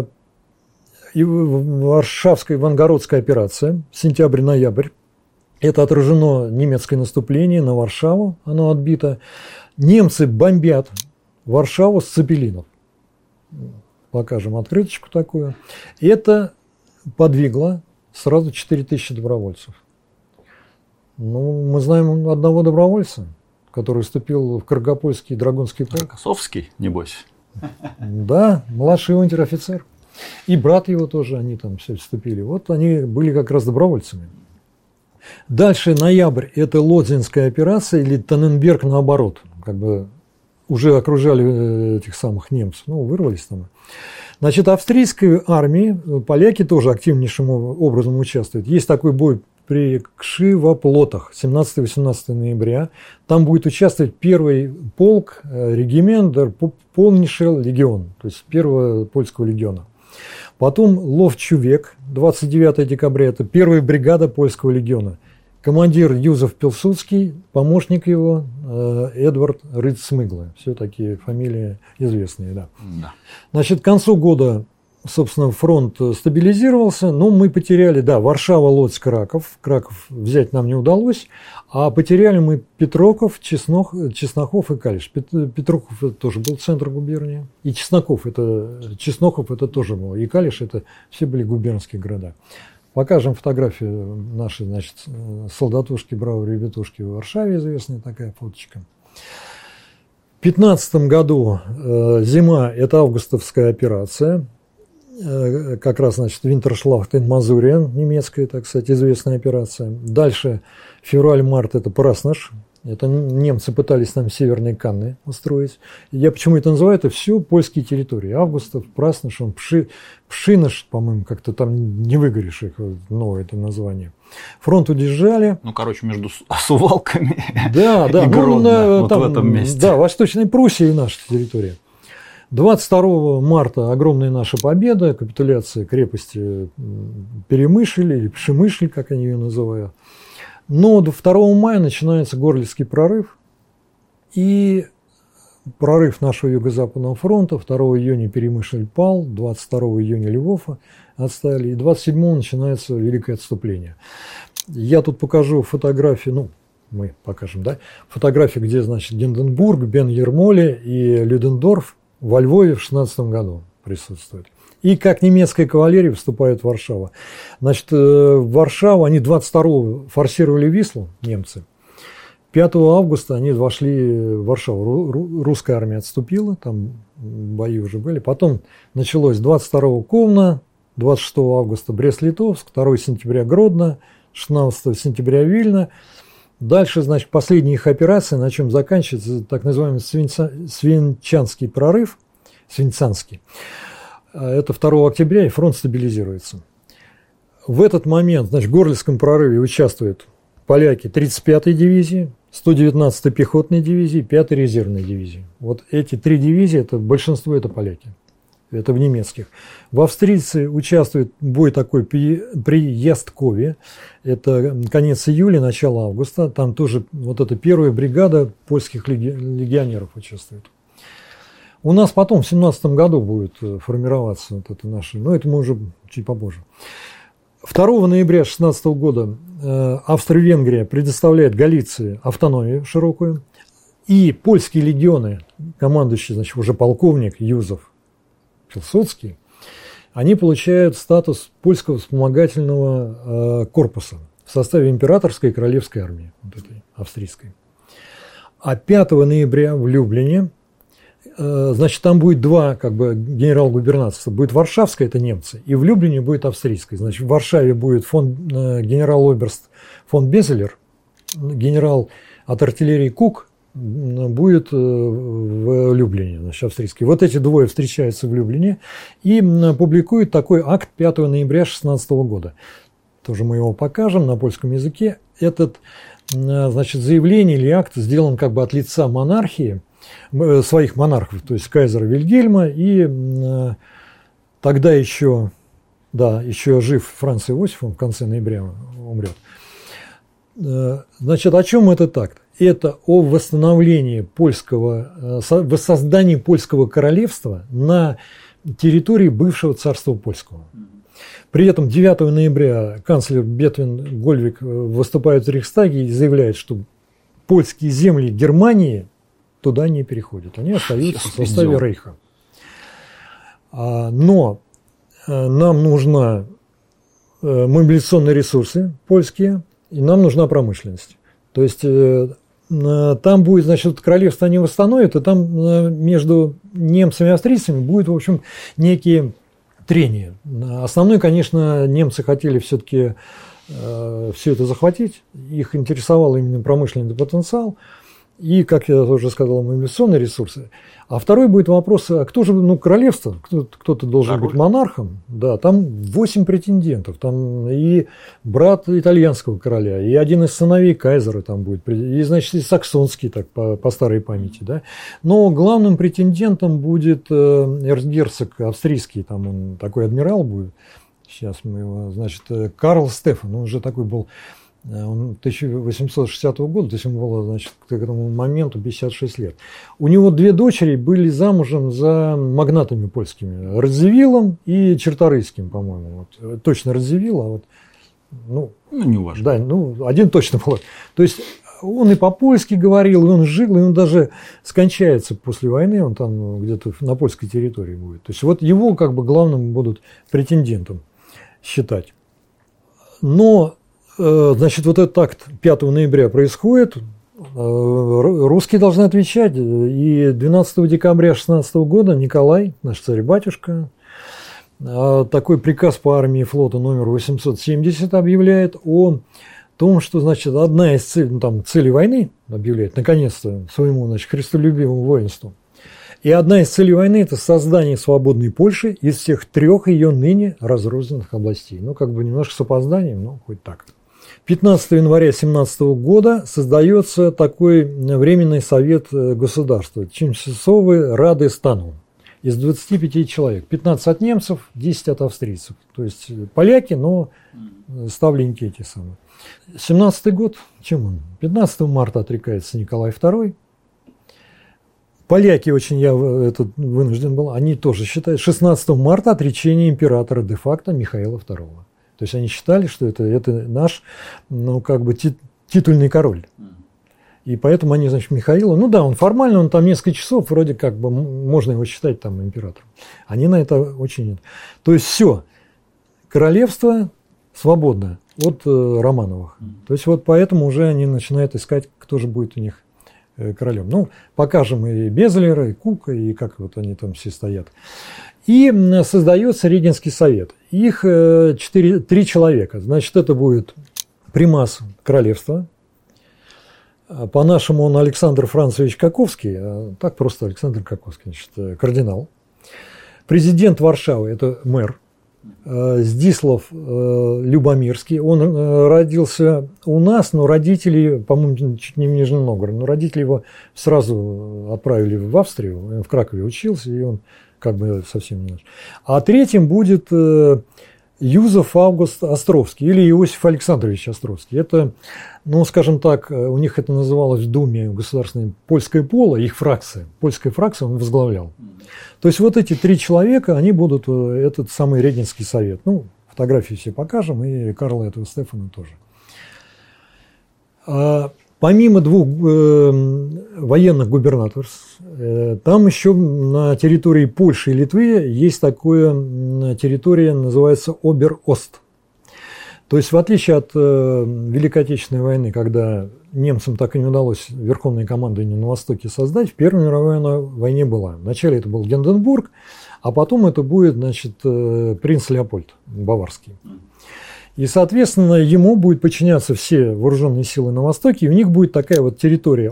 Варшавская Ивангородская операция, сентябрь-ноябрь. Это отражено немецкое наступление на Варшаву, оно отбито. Немцы бомбят Варшаву с цепелинов. Покажем открыточку такую. Это подвигло сразу 4000 добровольцев. Мы знаем одного добровольца, который вступил в Каргопольский драгунский полк. Косовский, небось. Да, младший унтер-офицер. И брат его тоже, они там все вступили. Вот они были как раз добровольцами. Дальше ноябрь – это Лодзинская операция, или Танненберг наоборот. Как бы уже окружали этих самых немцев, вырвались там. Значит, австрийской армии поляки тоже активнейшим образом участвуют. Есть такой бой при Кшивоплотах 17-18 ноября. Там будет участвовать первый полк, регимент, полнейший легион, то есть первого польского легиона. Потом Ловчувек, 29 декабря, это первая бригада польского легиона. Командир Юзеф Пилсудский, помощник его Эдвард Рыцмыгла. Все такие фамилии известные, да. Значит, к концу года, собственно, фронт стабилизировался, но мы потеряли, Варшава, Лодзь, Краков. Краков взять нам не удалось, а потеряли мы Петроков, Чеснохов и Калиш. Петроков это тоже был центр губернии, и Чеснохов это тоже был, и Калиш это все были губернские города. Покажем фотографию нашей, значит, солдатушки, бравой ребятушки в Варшаве, известная такая фоточка. В 2015 году зима – это августовская операция. Как раз, значит, Винтершлахт ин Мазурien, немецкая, так сказать, известная операция. Дальше февраль-март – это Праснаш. Это немцы пытались там северные Канны устроить. Я почему это называю? Это все польские территории. Августов, Праснаш, Пшинош, по-моему, как-то там не выговоришь их, новое это название. Фронт удержали. Между Сувалками и Гродно, там, в этом месте. Да, Восточной Пруссии и наша территория. 22 марта огромная наша победа, капитуляция крепости Перемышль или Пшемышль, как они ее называют. Но до 2 мая начинается Горлицкий прорыв, и прорыв нашего Юго-Западного фронта. 2 июня Перемышль пал, 22 июня Львов отстали, и 27 начинается Великое отступление. Я тут покажу фотографии, мы покажем, фотографии, где, значит, Гинденбург, Бен-Ермоле и Людендорф во Львове в 16 году присутствуют. И как немецкая кавалерия вступает в Варшаву. Значит, в Варшаву они 22-го форсировали Вислу, немцы. 5 августа они вошли в Варшаву. Русская армия отступила, там бои уже были. Потом началось 22-го Ковна, 26 августа Брест-Литовск, 2 сентября Гродно, 16 сентября Вильна. Дальше, значит, последняя их операция, на чем заканчивается так называемый Свинчанский прорыв, Свинцанский. Это 2 октября, и фронт стабилизируется. В этот момент, значит, в Горлицком прорыве участвуют поляки 35-й дивизии, 119-й пехотной дивизии, 5-й резервной дивизии. Вот эти 3 дивизии, это большинство это поляки. это в немецких. В австрийцы участвует бой такой при Ясткове, это конец июля, начало августа, там тоже вот эта первая бригада польских легионеров участвует. У нас потом в 17 году будет формироваться вот это наше, но это мы уже чуть попозже. 2 ноября 16 года Австро-Венгрия предоставляет Галиции автономию широкую, и польские легионы, командующий, значит, уже полковник Юзов Пилсудский, они получают статус польского вспомогательного корпуса в составе императорской и королевской армии, вот этой австрийской. А 5 ноября в Люблине, значит, там будет два как бы генерал-губернаторства. Будет Варшавская, это немцы, и в Люблине будет австрийская. Значит, в Варшаве будет генерал-оберст фон Безелер, генерал от артиллерии Кук будет в Люблине, значит, австрийский. Вот эти двое встречаются в Люблине и публикуют такой акт 5 ноября 16 года. Тоже мы его покажем на польском языке. Этот, значит, заявление или акт сделан как бы от лица монархии, своих монархов, то есть кайзера Вильгельма и тогда еще, да, еще жив Франц Иосиф, он в конце ноября умрет. Значит, о чем этот акт? Это о восстановлении польского, воссоздании польского королевства на территории бывшего царства польского. При этом 9 ноября канцлер Бетвин Гольвик выступает в Рейхстаге и заявляет, что польские земли Германии туда не переходят, они остаются в составе Рейха. Но нам нужны мобилизационные ресурсы польские, и нам нужна промышленность. То есть там будет, значит, королевство они восстановят, и там между немцами и австрийцами будет, в общем, некие трения. Основной, конечно, немцы хотели все-таки все это захватить, их интересовал именно промышленный потенциал. И, как я уже сказал, мобилизационные ресурсы. А второй будет вопрос, а кто же, ну, королевство, кто-то должен быть монархом. Да, там 8 претендентов, там и брат итальянского короля, и один из сыновей кайзера там будет, и, значит, и саксонский, так, по старой памяти, да. Но главным претендентом будет эрцгерцог австрийский, там он такой адмирал будет, сейчас мы его, значит, Карл Стефан, он уже такой был. Он 1860 года, то есть ему было, значит, к этому моменту 56 лет. У него 2 дочери были замужем за магнатами польскими, Радзивиллом и Черторийским, по-моему. Вот, точно Радзивилл, а вот, ну не важно. Да, ну, один точно был. То есть он и по-польски говорил, и он жил, и он даже скончается после войны, он там где-то на польской территории будет. То есть вот его как бы главным будут претендентом считать. Но значит, вот этот акт 5 ноября происходит, русские должны отвечать, и 12 декабря 16 года Николай, наш царь-батюшка, такой приказ по армии и флоту номер 870 объявляет о том, что, значит, одна из целей, ну, там, целей войны объявляет, наконец-то, своему, значит, христолюбивому воинству. И одна из целей войны – это создание свободной Польши из всех 3 ее ныне разрозненных областей. Ну, как бы немножко с опозданием, но хоть так. 15 января 17 года создается такой Временный совет государства, Тимчасовые Рады стану, из 25 человек. 15 от немцев, 10 от австрийцев. То есть поляки, но ставленники эти самые. 17 год, чем он? 15 марта отрекается Николай II. Поляки очень, я вынужден был, они тоже считают, 16 марта отречение императора де-факто Михаила II. То есть они считали, что это наш, ну, как бы титульный король. И поэтому они, значит, Михаила, ну да, он формально, он там несколько часов, вроде как бы можно его считать там императором. Они на это очень нет. То есть все, королевство свободно от Романовых. То есть вот поэтому уже они начинают искать, кто же будет у них королем. Ну, покажем и Безлера, и Кука, и как вот они там все стоят. И создается Регенский совет. Их 3 человека. Значит, это будет примас королевства. По-нашему он Александр Францевич Каковский, а так просто Александр Каковский, значит, кардинал. Президент Варшавы – это мэр. Здислав Любомирский. Он родился у нас, но родители, по-моему, чуть не в Нижнем Новгороде, но родители его сразу отправили в Австрию, он в Кракове учился, и он как бы совсем не наш. А третьим будет Юзеф Август Островский или Иосиф Александрович Островский. Это, ну, скажем так, у них это называлось в Думе государственной польское поло, их фракция. Польская фракция он возглавлял. То есть вот эти 3 человека, они будут этот самый Регенский совет. Ну, фотографии все покажем, и Карла этого Стефана тоже. Помимо 2 военных губернаторств, там еще на территории Польши и Литвы есть такая территория, называется Обер-Ост. То есть в отличие от Великой Отечественной войны, когда немцам так и не удалось верховное командование на Востоке создать, в Первой мировой войне была. Вначале это был Гинденбург, а потом это будет, значит, принц Леопольд Баварский. И, соответственно, ему будут подчиняться все вооруженные силы на Востоке, и у них будет такая вот территория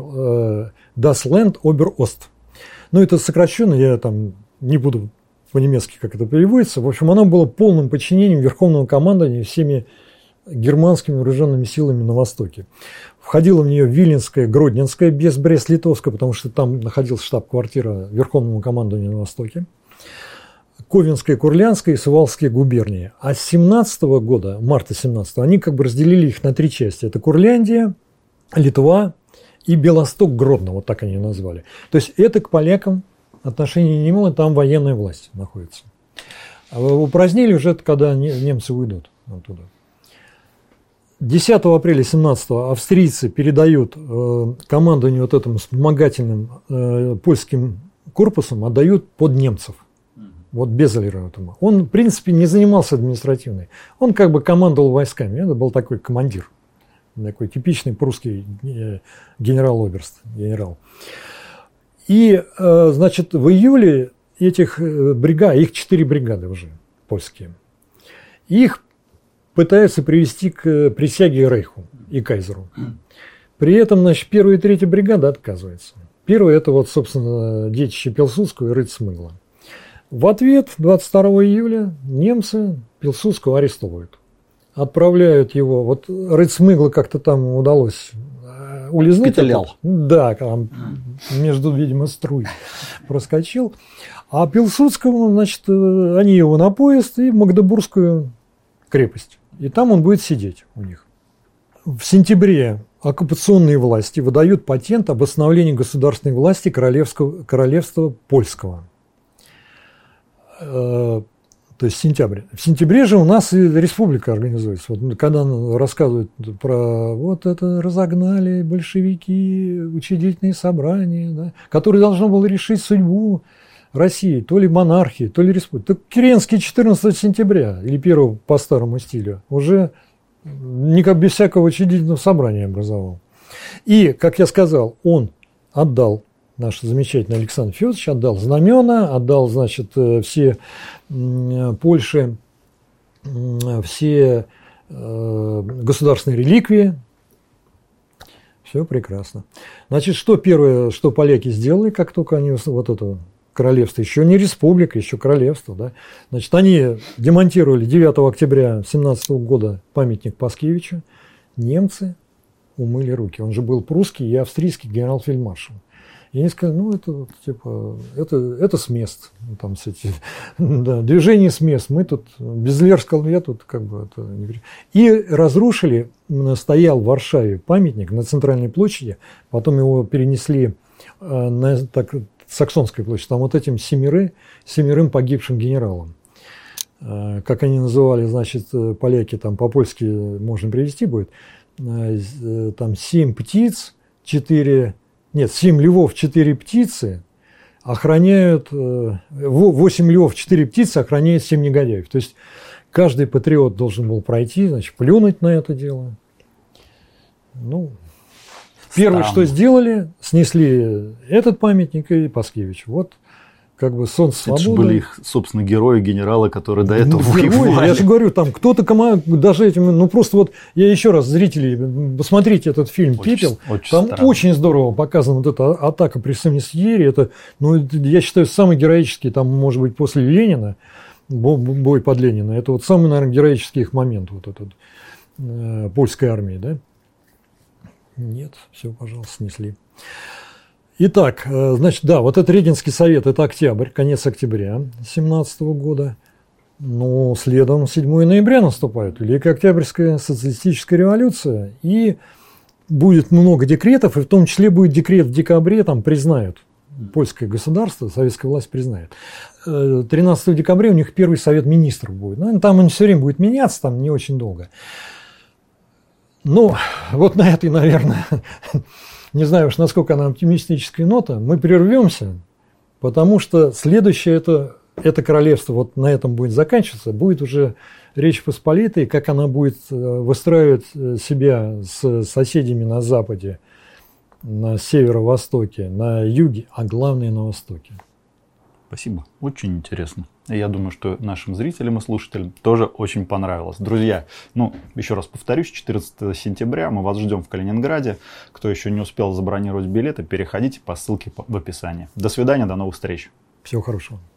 Das Land Ober-Ost. Ну, это сокращенно, я там не буду по-немецки, как это переводится. В общем, она была полным подчинением верховного командования всеми германскими вооруженными силами на Востоке. Входила в нее Виленская, Гродненская, без Брест-Литовска, потому что там находился штаб-квартира верховного командования на Востоке. Ковенская, Курлянская и Сувалские губернии. А с 17 года, марта 17 они как бы разделили их на 3 части. Это Курляндия, Литва и Белосток Гродно, вот так они назвали. То есть это к полякам отношения не имело, там военная власть находится. Упразднили уже, когда немцы уйдут оттуда. 10 апреля 17 австрийцы передают командование вот этим вспомогательным польским корпусом, отдают под немцев. Вот Безлера этому. Он, в принципе, не занимался административной. Он как бы командовал войсками. Это был такой командир. Такой типичный прусский генерал-оберст. Генерал. И, значит, в июле этих бригад, их 4 бригады уже польские, их пытаются привести к присяге Рейху и Кайзеру. При этом, значит, 1 и 3 бригада отказывается. Первая – это вот, собственно, детище Пилсудского и Рыцмыгла. В ответ 22 июля немцы Пилсудского арестовывают. Отправляют его, вот Рыцмыгла как-то там удалось улизнуть. Петлял. Да, там между, видимо, струй проскочил. А Пилсудскому, значит, они его на поезд и в Магдебургскую крепость. И там он будет сидеть у них. В сентябре оккупационные власти выдают патент об установлении государственной власти королевства польского. То есть сентябрь. В сентябре же у нас и республика организуется. Вот, когда рассказывают про вот это разогнали большевики, учредительные собрания, да, которые должно было решить судьбу России, то ли монархии, то ли республики. Так Керенский 14 сентября или 1 по старому стилю уже никак без всякого учредительного собрания образовал. И, как я сказал, он отдал, наш замечательный Александр Федорович отдал знамена, отдал, значит, все Польше, все государственные реликвии. Все прекрасно. Значит, что первое, что поляки сделали, как только они вот это королевство, еще не республика, еще королевство, да, значит, они демонтировали 9 октября 17 года памятник Паскевичу. Немцы умыли руки. Он же был прусский и австрийский генерал-фельдмаршал. И они сказали, ну, это, типа, это с мест. Там, да, движение с мест. Мы тут, Безлер сказал, я тут как бы... Это не... И разрушили, стоял в Варшаве памятник на центральной площади, потом его перенесли на Саксонской площади, там вот этим семерым погибшим генералам. Как они называли, значит, поляки, там по-польски можно привести будет, там 7 птиц, 7 львов, 4 птицы охраняют, 8 львов, 4 птицы охраняют 7 негодяев. То есть каждый патриот должен был пройти, значит, плюнуть на это дело. Ну, первое, что сделали, снесли этот памятник и Паскевич. Вот как бы солнце свободы. Это же были их, собственно, герои, генералы, которые до этого воевали. Я же говорю, там кто-то даже этим, ну просто вот, я еще раз, зрители, посмотрите этот фильм «Пепел». Там странно. Очень здорово показана вот эта атака при Сен-Месьере. Это, ну, я считаю, самый героический, там, может быть, после Ленина, бой под Ленина. Это вот самый, наверное, героический их момент, вот этот, польской армии, да? Нет, все, пожалуйста, снесли. Итак, значит, да, вот этот Регенский совет, это октябрь, конец октября 17 года. Но следом 7 ноября наступает Великая Октябрьская социалистическая революция. И будет много декретов, и в том числе будет декрет в декабре, там признают, польское государство, советская власть признает. 13 декабря у них первый совет министров будет. Ну, там он все время будет меняться, там не очень долго. Ну, вот на этой, наверное, не знаю уж, насколько она оптимистическая нота, мы прервемся, потому что следующее это королевство, вот на этом будет заканчиваться, будет уже Речь Посполитой, как она будет выстраивать себя с соседями на западе, на северо-востоке, на юге, а главное на востоке. Спасибо, очень интересно. Я думаю, что нашим зрителям и слушателям тоже очень понравилось. Друзья, еще раз повторюсь, 14 сентября мы вас ждем в Калининграде. Кто еще не успел забронировать билеты, переходите по ссылке в описании. До свидания, до новых встреч. Всего хорошего.